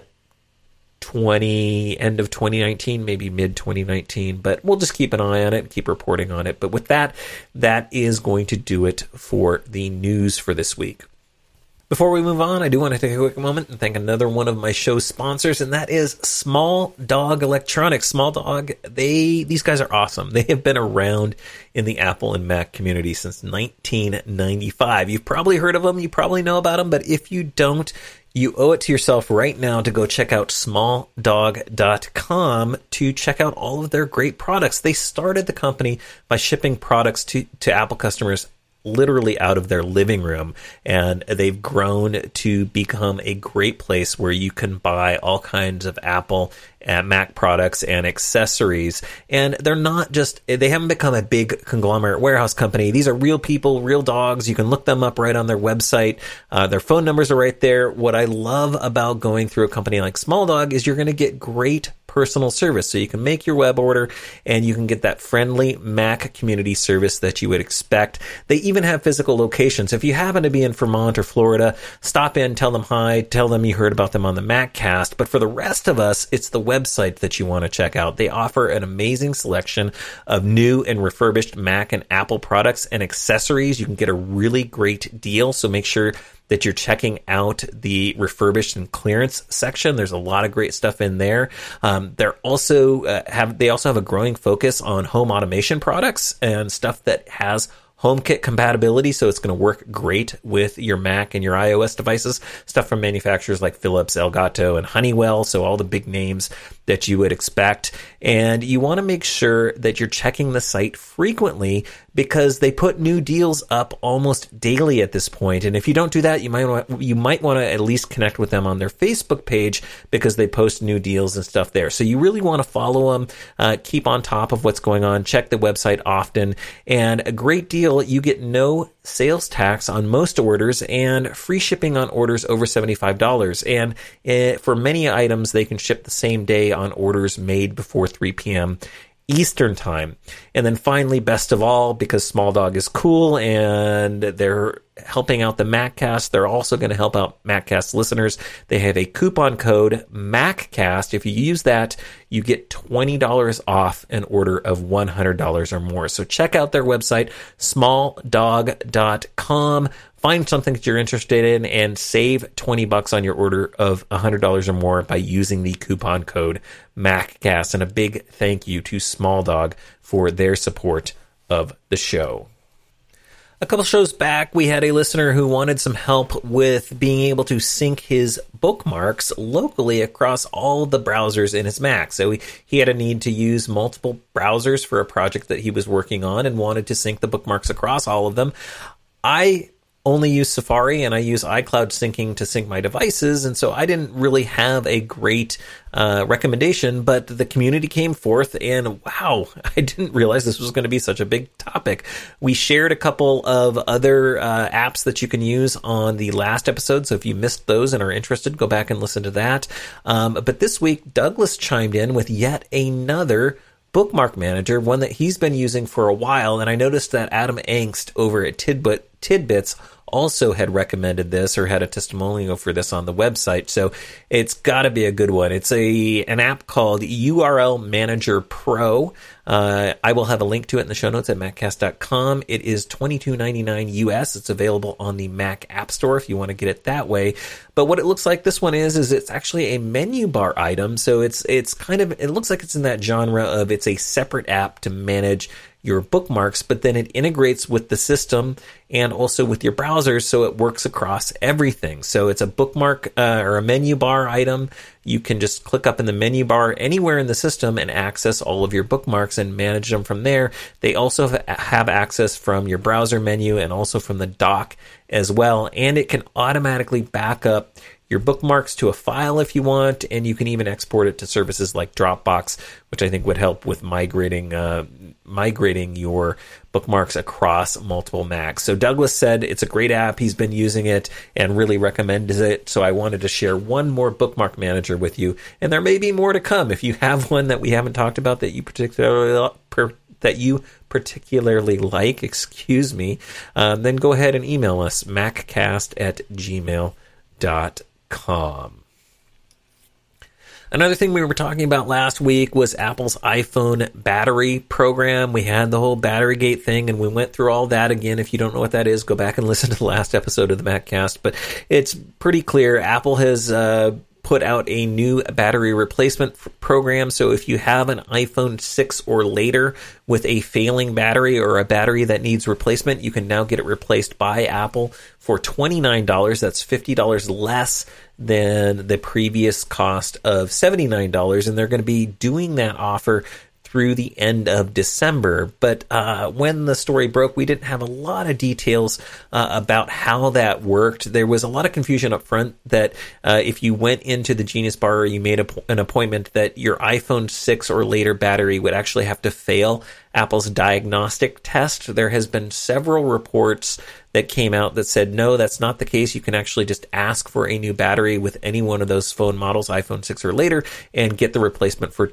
S1: of 2019, maybe mid 2019. But we'll just keep an eye on it and keep reporting on it. But with that, that is going to do it for the news for this week. Before we move on, I do want to take a quick moment and thank another one of my show sponsors, and that is Small Dog Electronics. Small Dog, these guys are awesome. They have been around in the Apple and Mac community since 1995. You've probably heard of them, you probably know about them, but if you don't, you owe it to yourself right now to go check out smalldog.com to check out all of their great products. They started the company by shipping products to Apple customers literally out of their living room, and they've grown to become a great place where you can buy all kinds of Apple and Mac products and accessories. And they haven't become a big conglomerate warehouse company. These are real people, real dogs. You can look them up right on their website. Their phone numbers are right there. What I love about going through a company like Small Dog is you're going to get great personal service. So you can make your web order and you can get that friendly Mac community service that you would expect. They even have physical locations. If you happen to be in Vermont or Florida, stop in, tell them hi, tell them you heard about them on the MacCast. But for the rest of us, it's the website that you want to check out. They offer an amazing selection of new and refurbished Mac and Apple products and accessories. You can get a really great deal. So make sure that you're checking out the refurbished and clearance section. There's a lot of great stuff in there. They also have a growing focus on home automation products and stuff that has HomeKit compatibility, so it's going to work great with your Mac and your iOS devices. Stuff from manufacturers like Philips, Elgato, and Honeywell, so all the big names that you would expect. And you want to make sure that you're checking the site frequently because they put new deals up almost daily at this point. And if you don't do that, you might want to at least connect with them on their Facebook page because they post new deals and stuff there. So you really want to follow them, keep on top of what's going on, check the website often. And a great deal, you get no sales tax on most orders and free shipping on orders over $75. And for many items, they can ship the same day on orders made before 3 p.m. Eastern time. And then finally, best of all, because Small Dog is cool and they're helping out the MacCast, they're also going to help out MacCast listeners. They have a coupon code MacCast. If you use that, you get $20 off an order of $100 or more. So check out their website, smalldog.com. Find something that you're interested in and save $20 on your order of $100 or more by using the coupon code MacCast. And a big thank you to Small Dog for their support of the show. A couple shows back, we had a listener who wanted some help with being able to sync his bookmarks locally across all the browsers in his Mac. So he had a need to use multiple browsers for a project that he was working on and wanted to sync the bookmarks across all of them. I only use Safari and I use iCloud syncing to sync my devices, and so I didn't really have a great recommendation, but the community came forth, and wow, I didn't realize this was going to be such a big topic. We shared a couple of other apps that you can use on the last episode, so if you missed those and are interested, go back and listen to that. But this week, Douglas chimed in with yet another bookmark manager, one that he's been using for a while, and I noticed that Adam Angst over at Tidbits also had recommended this or had a testimonial for this on the website, so it's got to be a good one. It's an app called URL Manager Pro. I will have a link to it in the show notes at maccast.com. It is $22.99 US. It's available on the Mac App Store if you want to get it that way. But what it looks like this one is it's actually a menu bar item. So it's kind of, it looks like it's in that genre of it's a separate app to manage your bookmarks, but then it integrates with the system and also with your browser, so it works across everything. So it's a bookmark or a menu bar item. You can just click up in the menu bar anywhere in the system and access all of your bookmarks and manage them from there. They also have access from your browser menu and also from the dock as well, and it can automatically back up your bookmarks to a file if you want, and you can even export it to services like Dropbox, which I think would help with migrating your bookmarks across multiple Macs. So Douglas said it's a great app. He's been using it and really recommends it. So I wanted to share one more bookmark manager with you, and there may be more to come. If you have one that we haven't talked about that you particularly like, then go ahead and email us, maccast@gmail.com. Another thing we were talking about last week was Apple's iPhone battery program. We had the whole BatteryGate thing, and we went through all that again. If you don't know what that is, go back and listen to the last episode of the MacCast. But it's pretty clear Apple has put out a new battery replacement program. So if you have an iPhone 6 or later with a failing battery or a battery that needs replacement, you can now get it replaced by Apple for $29. That's $50 less than the previous cost of $79. And they're going to be doing that offer through the end of December. But when the story broke, we didn't have a lot of details about how that worked. There was a lot of confusion up front that if you went into the Genius Bar or you made an appointment, that your iPhone 6 or later battery would actually have to fail Apple's diagnostic test. There has been several reports that came out that said, no, that's not the case. You can actually just ask for a new battery with any one of those phone models, iPhone 6 or later, and get the replacement for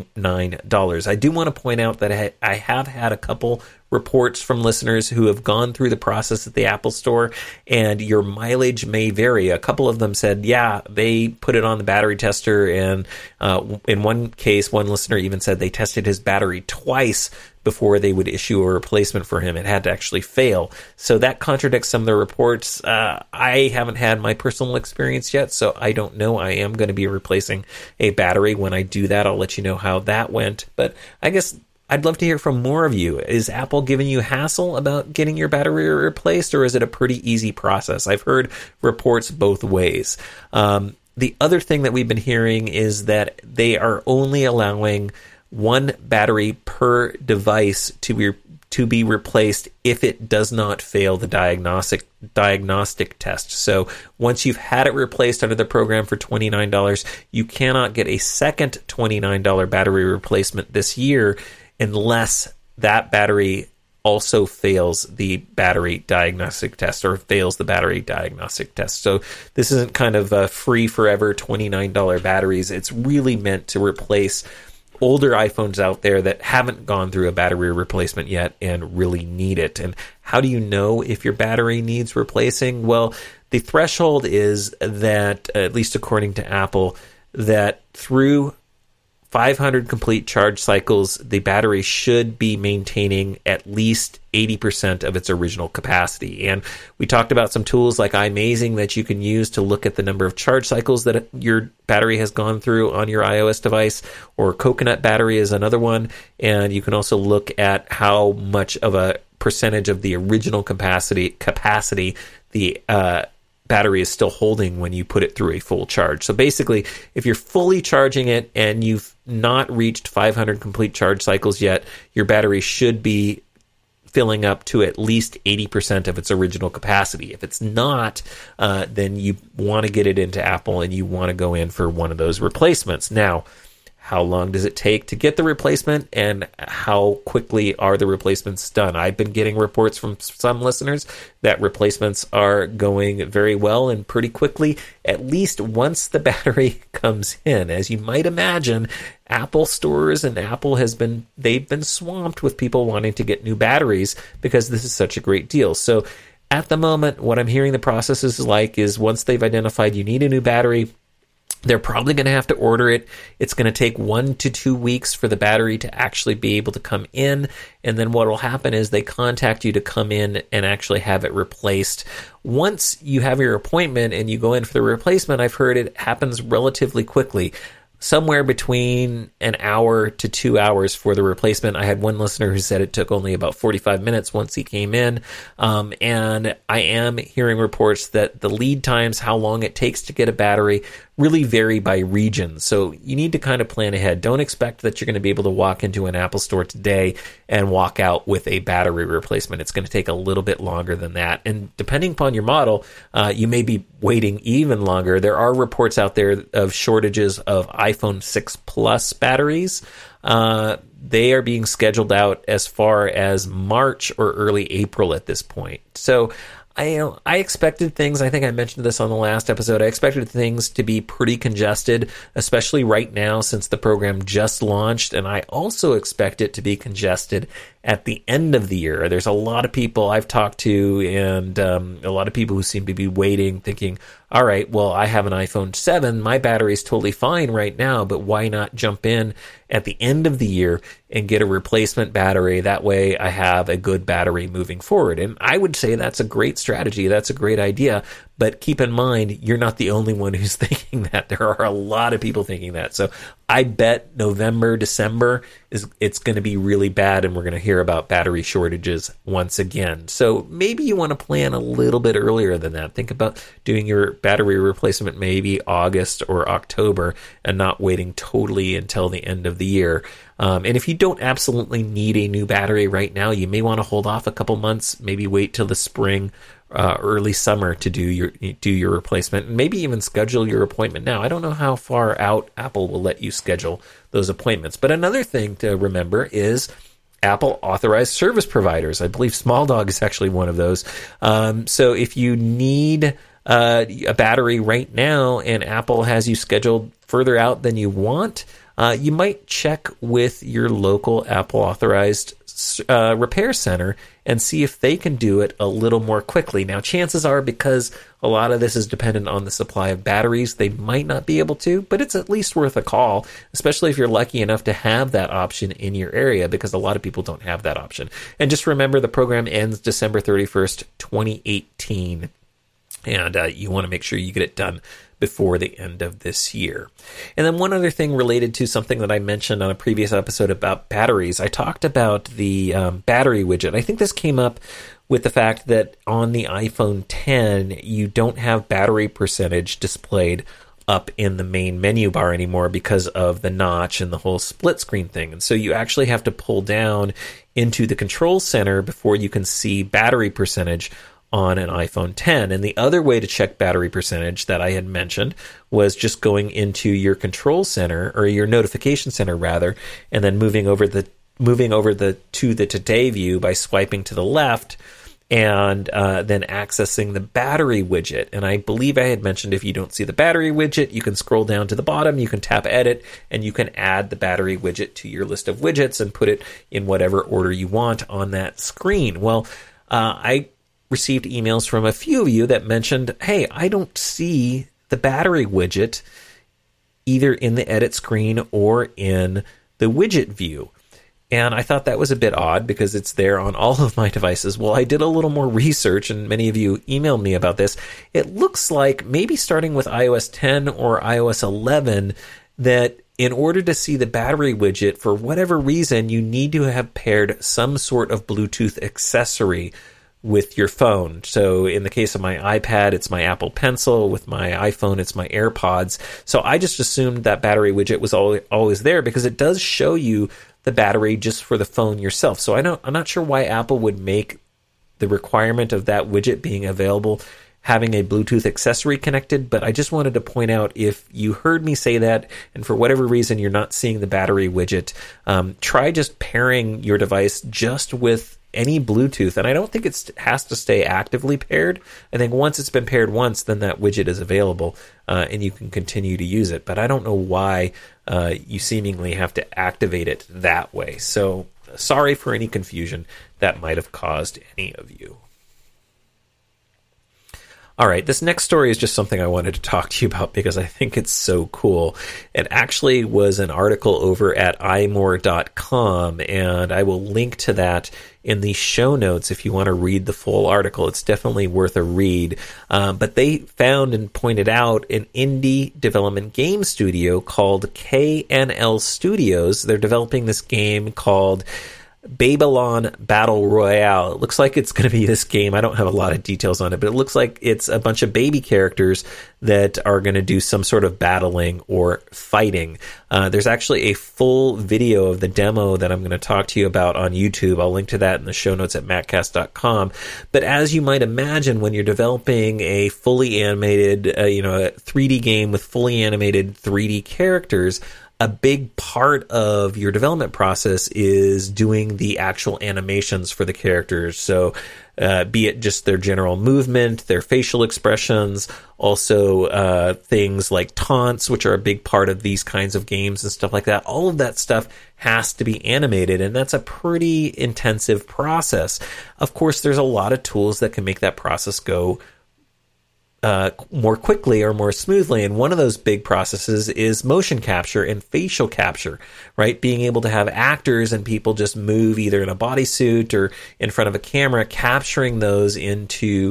S1: $29. I do want to point out that I have had a couple reports from listeners who have gone through the process at the Apple Store, and your mileage may vary. A couple of them said, yeah, they put it on the battery tester, and in one case, one listener even said they tested his battery twice before they would issue a replacement for him. It had to actually fail. So that contradicts some of the reports. I haven't had my personal experience yet, so I don't know. I am going to be replacing a battery. When I do that, I'll let you know how that went. But I guess I'd love to hear from more of you. Is Apple giving you hassle about getting your battery replaced, or is it a pretty easy process? I've heard reports both ways. The other thing that we've been hearing is that they are only allowing one battery per device to be replaced if it does not fail the diagnostic test. So once you've had it replaced under the program for $29, you cannot get a second $29 battery replacement this year unless that battery also fails the battery diagnostic test or fails the battery diagnostic test. So this isn't kind of free forever $29 batteries. It's really meant to replace older iPhones out there that haven't gone through a battery replacement yet and really need it. And how do you know if your battery needs replacing? Well, the threshold is that, at least according to Apple, that through 500 complete charge cycles, the battery should be maintaining at least 80% of its original capacity. And we talked about some tools like iMazing that you can use to look at the number of charge cycles that your battery has gone through on your iOS device, or Coconut Battery is another one. And you can also look at how much of a percentage of the original capacity the battery is still holding when you put it through a full charge. So basically, if you're fully charging it and you've not reached 500 complete charge cycles yet, your battery should be filling up to at least 80% of its original capacity. If it's not, then you want to get it into Apple and you want to go in for one of those replacements. Now, how long does it take to get the replacement, and how quickly are the replacements done? I've been getting reports from some listeners that replacements are going very well and pretty quickly, at least once the battery comes in. As you might imagine, Apple stores and Apple they've been swamped with people wanting to get new batteries because this is such a great deal. So at the moment, what I'm hearing the process is like is once they've identified you need a new battery, they're probably going to have to order it. It's going to take 1 to 2 weeks for the battery to actually be able to come in. And then what will happen is they contact you to come in and actually have it replaced. Once you have your appointment and you go in for the replacement, I've heard it happens relatively quickly. Somewhere between an hour to 2 hours for the replacement. I had one listener who said it took only about 45 minutes once he came in. And I am hearing reports that the lead times, how long it takes to get a battery, really vary by region. So you need to kind of plan ahead. Don't expect that you're going to be able to walk into an Apple store today and walk out with a battery replacement. It's going to take a little bit longer than that. And depending upon your model, you may be waiting even longer. There are reports out there of shortages of iPhone 6 Plus batteries. They are being scheduled out as far as March or early April at this point. So I expected things, I think I mentioned this on the last episode, I expected things to be pretty congested, especially right now since the program just launched, and I also expect it to be congested at the end of the year. There's a lot of people I've talked to and a lot of people who seem to be waiting, thinking, all right, well, I have an iPhone 7, my battery's totally fine right now, but why not jump in at the end of the year and get a replacement battery? That way I have a good battery moving forward. And I would say that's a great strategy. That's a great idea. But keep in mind, you're not the only one who's thinking that. There are a lot of people thinking that. So I bet November, December, it's going to be really bad, and we're going to hear about battery shortages once again. So maybe you want to plan a little bit earlier than that. Think about doing your battery replacement maybe August or October and not waiting totally until the end of the year. And if you don't absolutely need a new battery right now, you may want to hold off a couple months, maybe wait till the spring, early summer to do your replacement, and maybe even schedule your appointment now. I don't know how far out Apple will let you schedule those appointments. But another thing to remember is Apple authorized service providers. I believe SmallDog is actually one of those. So if you need a battery right now and Apple has you scheduled further out than you want, you might check with your local Apple authorized repair center and see if they can do it a little more quickly. Now, chances are, because a lot of this is dependent on the supply of batteries, they might not be able to, but it's at least worth a call, especially if you're lucky enough to have that option in your area, because a lot of people don't have that option. And just remember, the program ends December 31st, 2018, and you want to make sure you get it done before the end of this year. And then one other thing related to something that I mentioned on a previous episode about batteries, I talked about the battery widget. I think this came up with the fact that on the iPhone 10, you don't have battery percentage displayed up in the main menu bar anymore because of the notch and the whole split screen thing. And so you actually have to pull down into the control center before you can see battery percentage on an iPhone 10. And the other way to check battery percentage that I had mentioned was just going into your control center, or your notification center rather, and then moving over to the Today view by swiping to the left, and then accessing the battery widget. And I believe I had mentioned if you don't see the battery widget, you can scroll down to the bottom, you can tap edit, and you can add the battery widget to your list of widgets and put it in whatever order you want on that screen. Well, I received emails from a few of you that mentioned, hey, I don't see the battery widget either in the edit screen or in the widget view. And I thought that was a bit odd because it's there on all of my devices. Well, I did a little more research, and many of you emailed me about this. It looks like maybe starting with iOS 10 or iOS 11 that in order to see the battery widget, for whatever reason, you need to have paired some sort of Bluetooth accessory with your phone. So in the case of my iPad, it's my Apple Pencil. With my iPhone, it's my AirPods. So I just assumed that battery widget was always there because it does show you the battery just for the phone yourself. So I'm not sure why Apple would make the requirement of that widget being available having a Bluetooth accessory connected, but I just wanted to point out, if you heard me say that and for whatever reason you're not seeing the battery widget, try just pairing your device just with any Bluetooth. And I don't think it has to stay actively paired. I think once it's been paired once, then that widget is available and you can continue to use it. But I don't know why you seemingly have to activate it that way. So sorry for any confusion that might have caused any of you. All right, this next story is just something I wanted to talk to you about because I think it's so cool. It actually was an article over at imore.com, and I will link to that in the show notes if you want to read the full article. It's definitely worth a read. But they found and pointed out an indie development game studio called KNL Studios. They're developing this game called Babylon Battle Royale. It looks like it's going to be this game. I don't have a lot of details on it, but it looks like it's a bunch of baby characters that are going to do some sort of battling or fighting. There's actually a full video of the demo that I'm going to talk to you about on YouTube. I'll link to that in the show notes at maccast.com. But as you might imagine, when you're developing a fully animated, a 3D game with fully animated 3D characters, a big part of your development process is doing the actual animations for the characters. So be it just their general movement, their facial expressions, also things like taunts, which are a big part of these kinds of games and stuff like that. All of that stuff has to be animated, and that's a pretty intensive process. Of course, there's a lot of tools that can make that process go more quickly or more smoothly. And one of those big processes is motion capture and facial capture, right? Being able to have actors and people just move either in a bodysuit or in front of a camera, capturing those into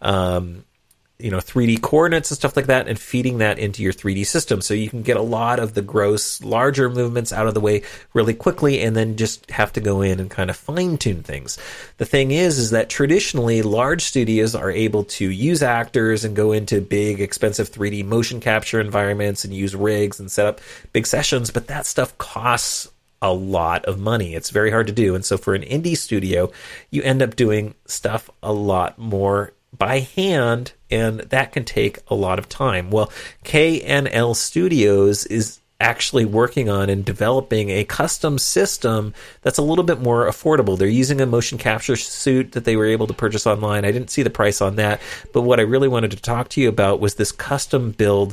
S1: 3D coordinates and stuff like that, and feeding that into your 3D system. So you can get a lot of the gross, larger movements out of the way really quickly, and then just have to go in and kind of fine tune things. The thing is that traditionally large studios are able to use actors and go into big, expensive 3D motion capture environments and use rigs and set up big sessions, but that stuff costs a lot of money. It's very hard to do. And so for an indie studio, you end up doing stuff a lot more by hand, and that can take a lot of time. Well, KNL Studios is actually working on and developing a custom system that's a little bit more affordable. They're using a motion capture suit that they were able to purchase online. I didn't see the price on that, but what I really wanted to talk to you about was this custom built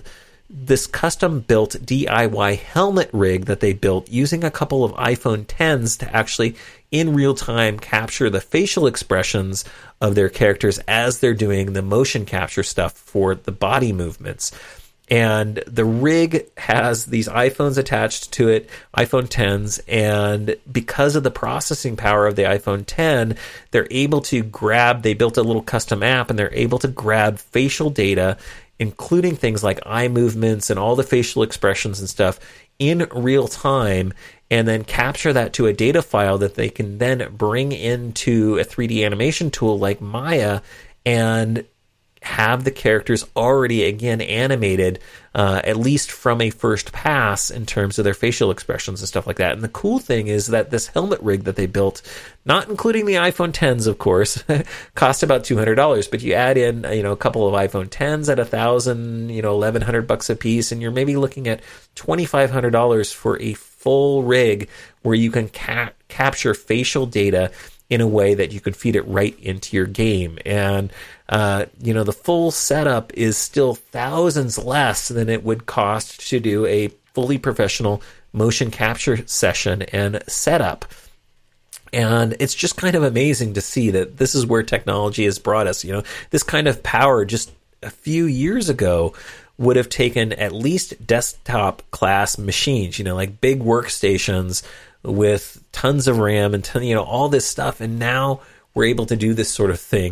S1: DIY helmet rig that they built using a couple of iPhone Xs to actually in real time capture the facial expressions of their characters as they're doing the motion capture stuff for the body movements. And the rig has these iPhones attached to it, iPhone Xs, and because of the processing power of the iPhone X, they're able to they built a little custom app, and they're able to grab facial data, including things like eye movements and all the facial expressions and stuff in real time, and then capture that to a data file that they can then bring into a 3D animation tool like Maya and have the characters already, again, animated, at least from a first pass in terms of their facial expressions and stuff like that. And the cool thing is that this helmet rig that they built, not including the iPhone Xs, of course, cost about $200, but you add in, a couple of iPhone Xs at $1,000, $1,100 a piece, and you're maybe looking at $2,500 for a full rig where you can capture facial data in a way that you can feed it right into your game. And the full setup is still thousands less than it would cost to do a fully professional motion capture session and setup. And it's just kind of amazing to see that this is where technology has brought us. This kind of power just a few years ago would have taken at least desktop class machines, like big workstations with tons of RAM and all this stuff. And now we're able to do this sort of thing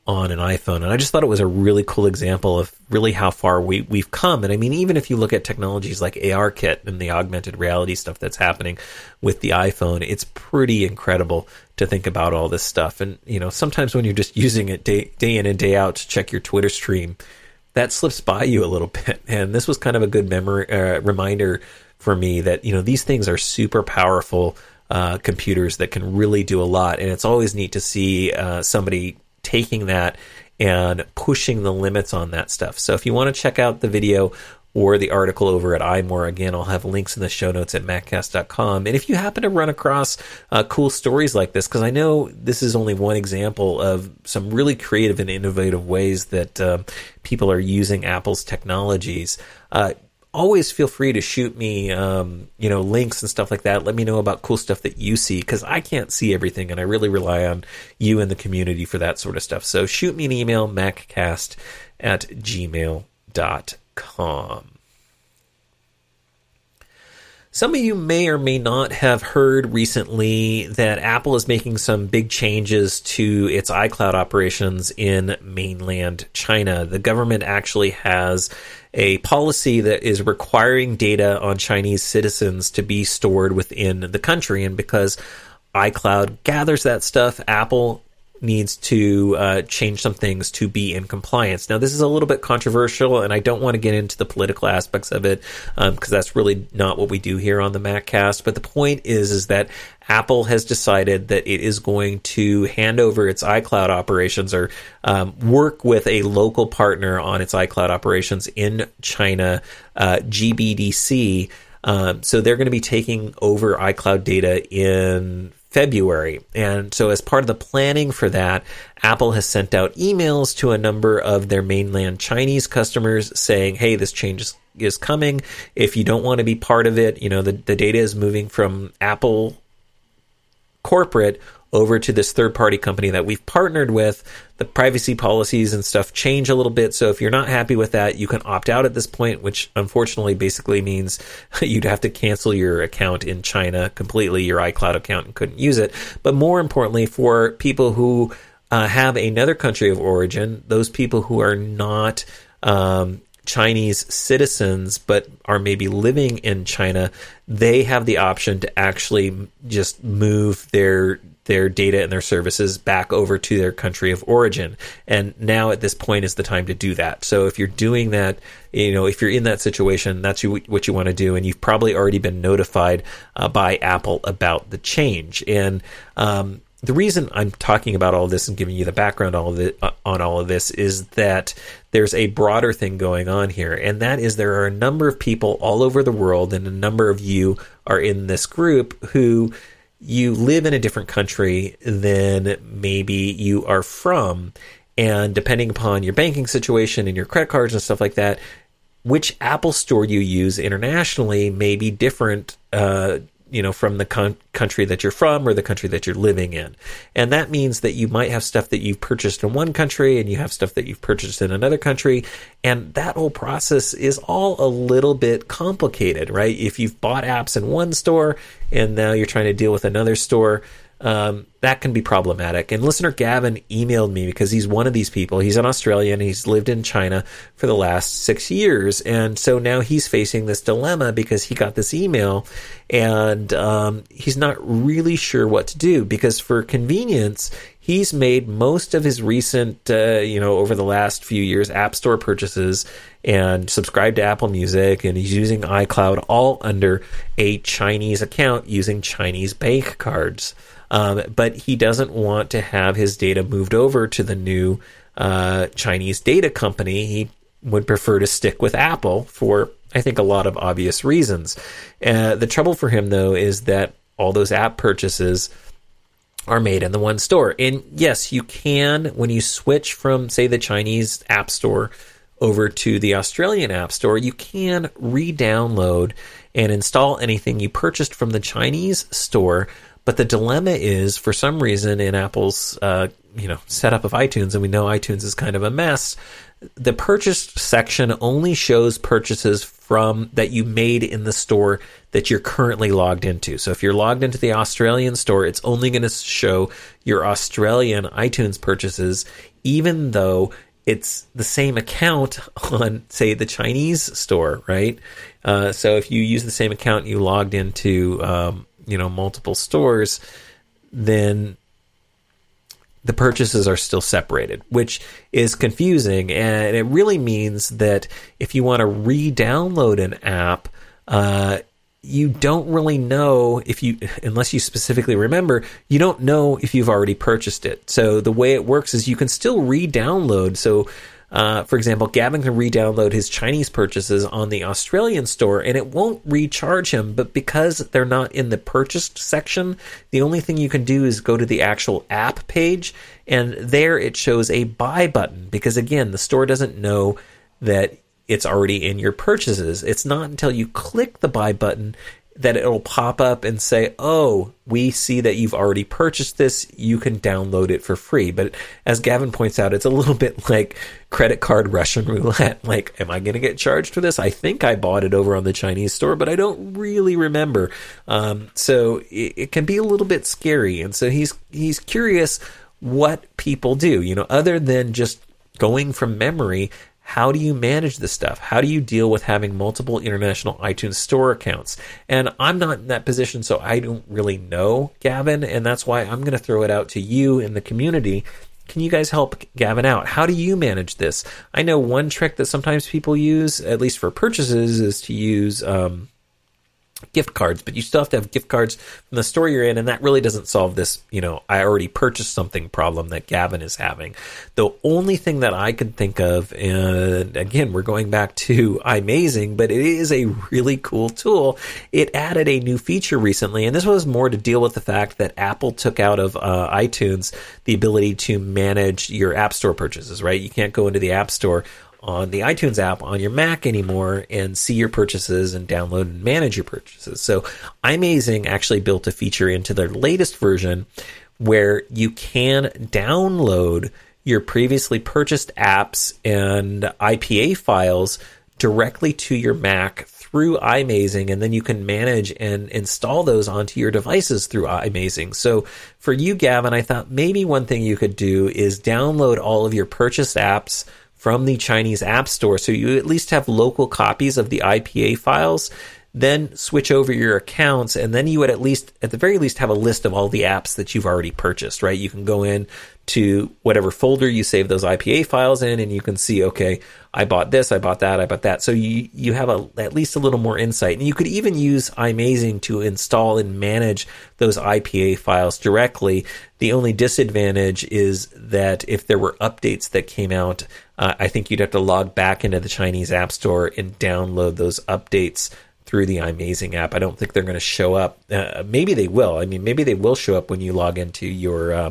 S1: on an iPhone. And I just thought it was a really cool example of really how far we've come. And I mean, even if you look at technologies like ARKit and the augmented reality stuff that's happening with the iPhone, it's pretty incredible to think about all this stuff. And, you know, sometimes when you're just using it day in and day out to check your Twitter stream, that slips by you a little bit. And this was kind of a good reminder for me that, you know, these things are super powerful computers that can really do a lot. And it's always neat to see somebody taking that and pushing the limits on that stuff. So if you want to check out the video or the article over at iMore, again, I'll have links in the show notes at maccast.com. And if you happen to run across cool stories like this, because I know this is only one example of some really creative and innovative ways that people are using Apple's technologies, always feel free to shoot me, links and stuff like that. Let me know about cool stuff that you see, because I can't see everything, and I really rely on you and the community for that sort of stuff. So shoot me an email, maccast@gmail.com. Some of you may or may not have heard recently that Apple is making some big changes to its iCloud operations in mainland China. The government actually has a policy that is requiring data on Chinese citizens to be stored within the country. And because iCloud gathers that stuff, Apple needs to change some things to be in compliance. Now, this is a little bit controversial, and I don't want to get into the political aspects of it because that's really not what we do here on the MacCast. But the point is that Apple has decided that it is going to hand over its iCloud operations, or work with a local partner on its iCloud operations in China, GBDC. So they're going to be taking over iCloud data in February. And so as part of the planning for that, Apple has sent out emails to a number of their mainland Chinese customers saying, hey, this change is coming. If you don't want to be part of it, you know, the data is moving from Apple corporate over to this third-party company that we've partnered with. The privacy policies and stuff change a little bit, so if you're not happy with that, you can opt out at this point, which unfortunately basically means you'd have to cancel your account in China completely, your iCloud account, and couldn't use it. But more importantly, for people who have another country of origin, those people who are not Chinese citizens but are maybe living in China, they have the option to actually just move their data and their services back over to their country of origin. And now at this point is the time to do that. So if you're doing that, you know, if you're in that situation, that's what you want to do. And you've probably already been notified by Apple about the change. And the reason I'm talking about all this and giving you the background on all of this is that there's a broader thing going on here. And that is there are a number of people all over the world, and a number of you are in this group, who you live in a different country than maybe you are from. And depending upon your banking situation and your credit cards and stuff like that, which Apple Store you use internationally may be different, from the country that you're from or the country that you're living in. And that means that you might have stuff that you've purchased in one country and you have stuff that you've purchased in another country. And that whole process is all a little bit complicated, right? If you've bought apps in one store and now you're trying to deal with another store, that can be problematic. And listener Gavin emailed me because he's one of these people. He's an Australian. He's lived in China for the last 6 years. And so now he's facing this dilemma because he got this email and he's not really sure what to do, because for convenience, he's made most of his recent, over the last few years, App Store purchases and subscribed to Apple Music, and he's using iCloud all under a Chinese account using Chinese bank cards. But he doesn't want to have his data moved over to the new Chinese data company. He would prefer to stick with Apple for, I think, a lot of obvious reasons. The trouble for him, though, is that all those app purchases are made in the one store. And yes, you can, when you switch from, say, the Chinese App Store over to the Australian App Store, you can re-download and install anything you purchased from the Chinese store. But the dilemma is, for some reason, in Apple's setup of iTunes, and we know iTunes is kind of a mess, the purchased section only shows purchases from that you made in the store that you're currently logged into. So if you're logged into the Australian store, it's only going to show your Australian iTunes purchases, even though it's the same account on, say, the Chinese store, right? So if you use the same account, you logged into, multiple stores, then the purchases are still separated, which is confusing. And it really means that if you want to re-download an app, you don't really know unless you specifically remember, you don't know if you've already purchased it. So the way it works is you can still re-download. So, for example, Gavin can re-download his Chinese purchases on the Australian store, and it won't recharge him. But because they're not in the purchased section, the only thing you can do is go to the actual app page, and there it shows a buy button. Because again, the store doesn't know that it's already in your purchases. It's not until you click the buy button that it'll pop up and say, oh, we see that you've already purchased this. You can download it for free. But as Gavin points out, it's a little bit like credit card Russian roulette. Like, am I going to get charged for this? I think I bought it over on the Chinese store, but I don't really remember. So it can be a little bit scary. And so he's curious what people do, other than just going from memory. How do you manage this stuff? How do you deal with having multiple international iTunes store accounts? And I'm not in that position, so I don't really know, Gavin, and that's why I'm going to throw it out to you in the community. Can you guys help Gavin out? How do you manage this? I know one trick that sometimes people use, at least for purchases, is to use gift cards, but you still have to have gift cards from the store you're in, and that really doesn't solve this, I already purchased something problem that Gavin is having. The only thing that I could think of, and again, we're going back to iMazing, but it is a really cool tool. It added a new feature recently, and this was more to deal with the fact that Apple took out of iTunes the ability to manage your App Store purchases, right? You can't go into the App Store on the iTunes app on your Mac anymore and see your purchases and download and manage your purchases. So iMazing actually built a feature into their latest version where you can download your previously purchased apps and IPA files directly to your Mac through iMazing, and then you can manage and install those onto your devices through iMazing. So for you, Gavin, I thought maybe one thing you could do is download all of your purchased apps from the Chinese App Store, so you at least have local copies of the IPA files, then switch over your accounts, and then you would at the very least, have a list of all the apps that you've already purchased, right? You can go in to whatever folder you save those IPA files in, and you can see, okay, I bought this, I bought that, I bought that. So you have at least a little more insight. And you could even use iMazing to install and manage those IPA files directly. The only disadvantage is that if there were updates that came out, I think you'd have to log back into the Chinese App Store and download those updates through the iMazing app. I don't think they're going to show up. Maybe they will. I mean, maybe they will show up when you log into your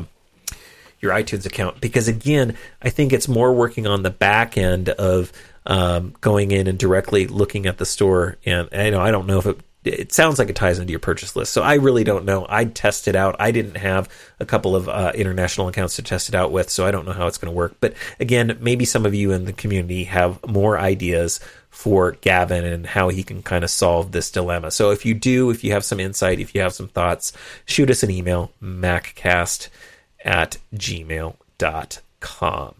S1: iTunes account, because again, I think it's more working on the back end of going in and directly looking at the store. And I don't know if it sounds like it ties into your purchase list. So I really don't know. I'd test it out. I didn't have a couple of international accounts to test it out with, so I don't know how it's going to work. But again, maybe some of you in the community have more ideas for Gavin and how he can kind of solve this dilemma. So if you have some insight, if you have some thoughts, shoot us an email, maccast@gmail.com.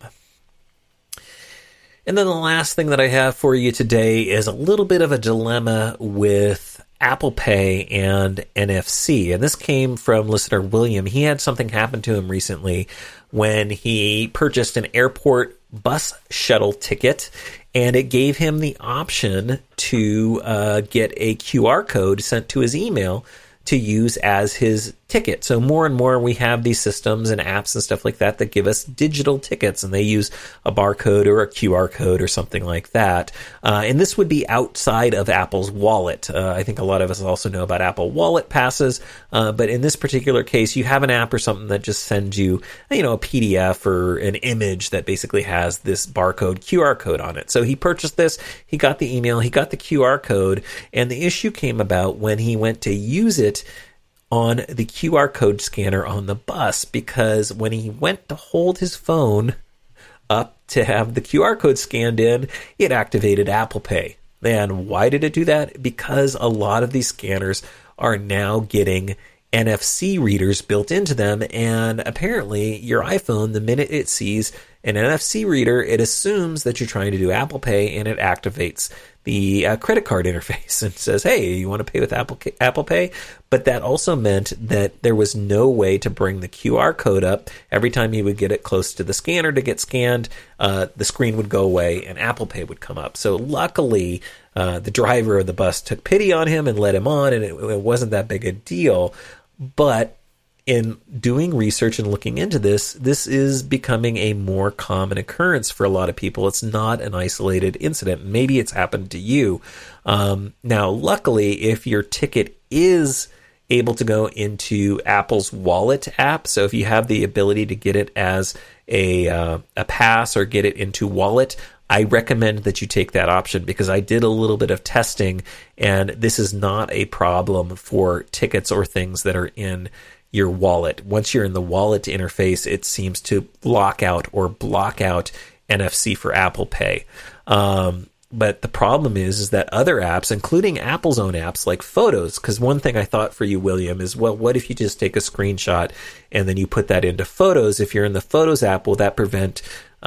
S1: And then the last thing that I have for you today is a little bit of a dilemma with Apple Pay and NFC. And this came from listener William. He had something happen to him recently when he purchased an airport bus shuttle ticket, and it gave him the option to get a QR code sent to his email to use as his ticket. So more and more we have these systems and apps and stuff like that that give us digital tickets, and they use a barcode or a QR code or something like that. And this would be outside of Apple's wallet. I think a lot of us also know about Apple Wallet passes, but in this particular case, you have an app or something that just sends you, a PDF or an image that basically has this barcode QR code on it. So he purchased this, he got the email, he got the QR code, and the issue came about when he went to use it on the QR code scanner on the bus, because when he went to hold his phone up to have the QR code scanned in, it activated Apple Pay. And why did it do that? Because a lot of these scanners are now getting NFC readers built into them, and apparently your iPhone, the minute it sees an NFC reader, it assumes that you're trying to do Apple Pay, and it activates the credit card interface and says, hey, you want to pay with Apple Pay? But that also meant that there was no way to bring the QR code up. Every time you would get it close to the scanner to get scanned, the screen would go away and Apple Pay would come up. So luckily, the driver of the bus took pity on him and let him on, and it wasn't that big a deal. But in doing research and looking into this, this is becoming a more common occurrence for a lot of people. It's not an isolated incident. Maybe it's happened to you. Now, luckily, if your ticket is able to go into Apple's Wallet app, so if you have the ability to get it as a pass or get it into Wallet, I recommend that you take that option, because I did a little bit of testing, and this is not a problem for tickets or things that are in your wallet. Once you're in the wallet interface, it seems to lock out or block out NFC for Apple Pay. But the problem is that other apps, including Apple's own apps like Photos, because one thing I thought for you, William, is, well, what if you just take a screenshot and then you put that into Photos? If you're in the Photos app, will that prevent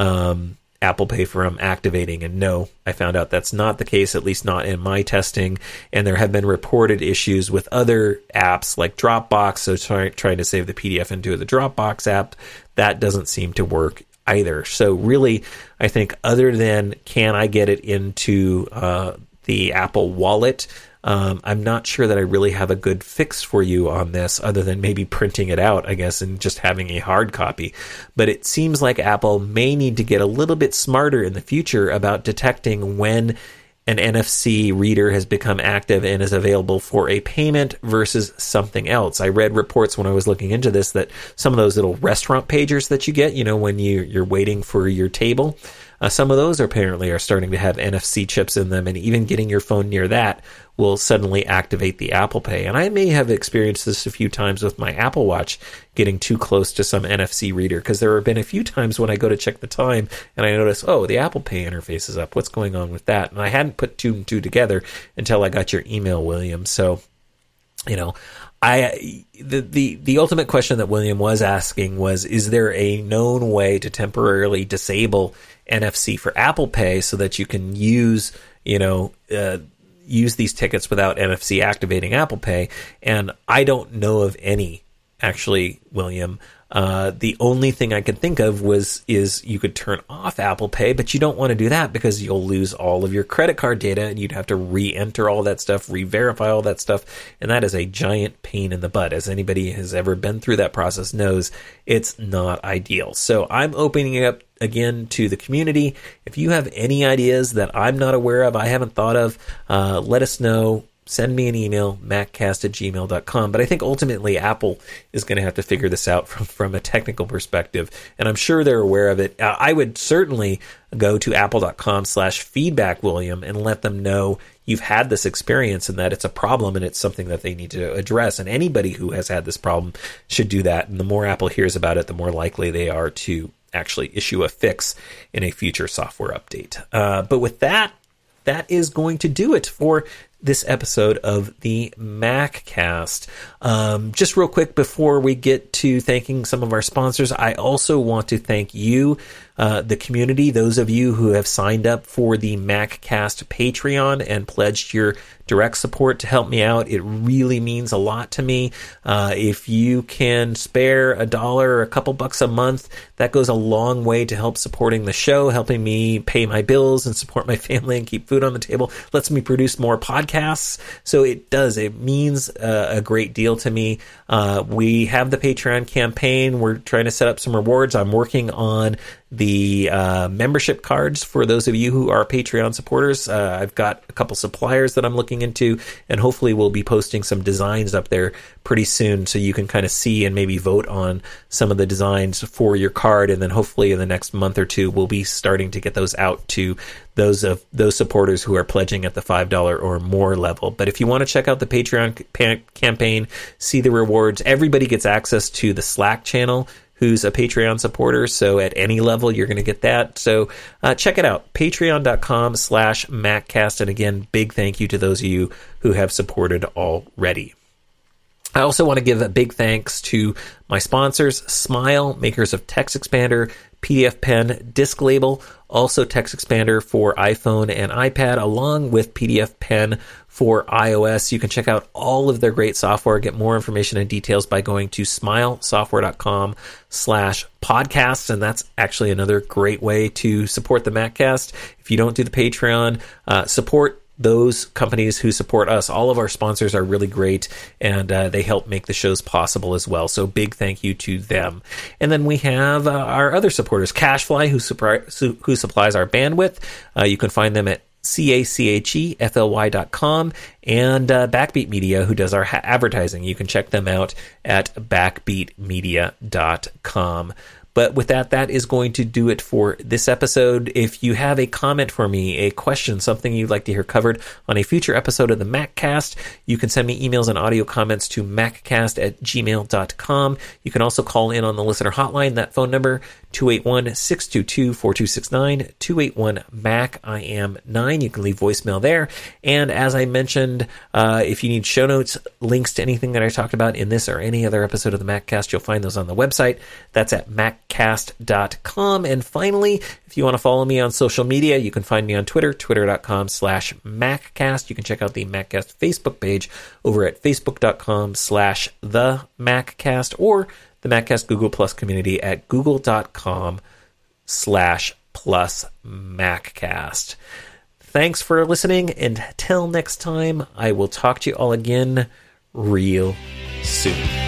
S1: Apple Pay from activating? And no, I found out that's not the case, at least not in my testing. And there have been reported issues with other apps like Dropbox, so trying to save the PDF into the Dropbox app, that doesn't seem to work either. So really, I think other than can I get it into the Apple Wallet, I'm not sure that I really have a good fix for you on this, other than maybe printing it out, I guess, and just having a hard copy. But it seems like Apple may need to get a little bit smarter in the future about detecting when an NFC reader has become active and is available for a payment versus something else. I read reports when I was looking into this that some of those little restaurant pagers that you get, when you're waiting for your table, some of those apparently are starting to have NFC chips in them, and even getting your phone near that will suddenly activate the Apple Pay. And I may have experienced this a few times with my Apple Watch, getting too close to some NFC reader, because there have been a few times when I go to check the time and I notice, oh, the Apple Pay interface is up. What's going on with that? And I hadn't put two and two together until I got your email, William. So, the ultimate question that William was asking was, is there a known way to temporarily disable NFC for Apple Pay so that you can use these tickets without NFC activating Apple Pay? And I don't know of any, actually, William. The only thing I could think of is you could turn off Apple Pay, but you don't want to do that because you'll lose all of your credit card data, and you'd have to re-enter all that stuff, re-verify all that stuff, and that is a giant pain in the butt. As anybody has ever been through that process knows, it's not ideal. So I'm opening it up again to the community. If you have any ideas that I'm not aware of, I haven't thought of, let us know. Send me an email, maccast@gmail.com. But I think ultimately Apple is going to have to figure this out from a technical perspective, and I'm sure they're aware of it. I would certainly go to apple.com/feedback, William, and let them know you've had this experience and that it's a problem and it's something that they need to address. And anybody who has had this problem should do that. And the more Apple hears about it, the more likely they are to actually issue a fix in a future software update. But with that is going to do it for this episode of the MacCast. Just real quick before we get to thanking some of our sponsors, I also want to thank you, the community, those of you who have signed up for the MacCast Patreon and pledged your direct support to help me out. It really means a lot to me. If you can spare $1 or a couple bucks a month, that goes a long way to help supporting the show, helping me pay my bills and support my family and keep food on the table. Lets me produce more podcasts. So it means a great deal to me. We have the Patreon campaign. We're trying to set up some rewards. I'm working on the membership cards for those of you who are Patreon supporters. I've got a couple suppliers that I'm looking into, and hopefully we'll be posting some designs up there pretty soon so you can kind of see and maybe vote on some of the designs for your card. And then hopefully in the next month or two, we'll be starting to get those out to those supporters who are pledging at the $5 or more level. But if you want to check out the Patreon campaign, see the rewards, everybody gets access to the Slack channel who's a Patreon supporter. So at any level, you're going to get that. So check it out, patreon.com/MacCast. And again, big thank you to those of you who have supported already. I also want to give a big thanks to my sponsors, Smile, makers of TextExpander, PDFpen, Disklabel, also TextExpander for iPhone and iPad, along with PDFpen for iOS. You can check out all of their great software, get more information and details by going to smilesoftware.com/podcasts. And that's actually another great way to support the MacCast. If you don't do the Patreon, support those companies who support us. All of our sponsors are really great, and they help make the shows possible as well. So big thank you to them. And then we have our other supporters, CacheFly, who supplies our bandwidth. You can find them at CACHEFLY.com, and Backbeat Media, who does our advertising. You can check them out at backbeatmedia.com. But with that, that is going to do it for this episode. If you have a comment for me, a question, something you'd like to hear covered on a future episode of the MacCast, you can send me emails and audio comments to maccast@gmail.com. You can also call in on the listener hotline. That phone number, 281-622-4269, 281-MAC-IM9. You can leave voicemail there. And as I mentioned, if you need show notes, links to anything that I talked about in this or any other episode of the MacCast, you'll find those on the website. That's at maccast.com. And finally, if you want to follow me on social media, you can find me on Twitter, twitter.com/MacCast. You can check out the MacCast Facebook page over at facebook.com/TheMacCast, or the MacCast Google Plus community at google.com/+MacCast. Thanks for listening. Until next time, I will talk to you all again real soon.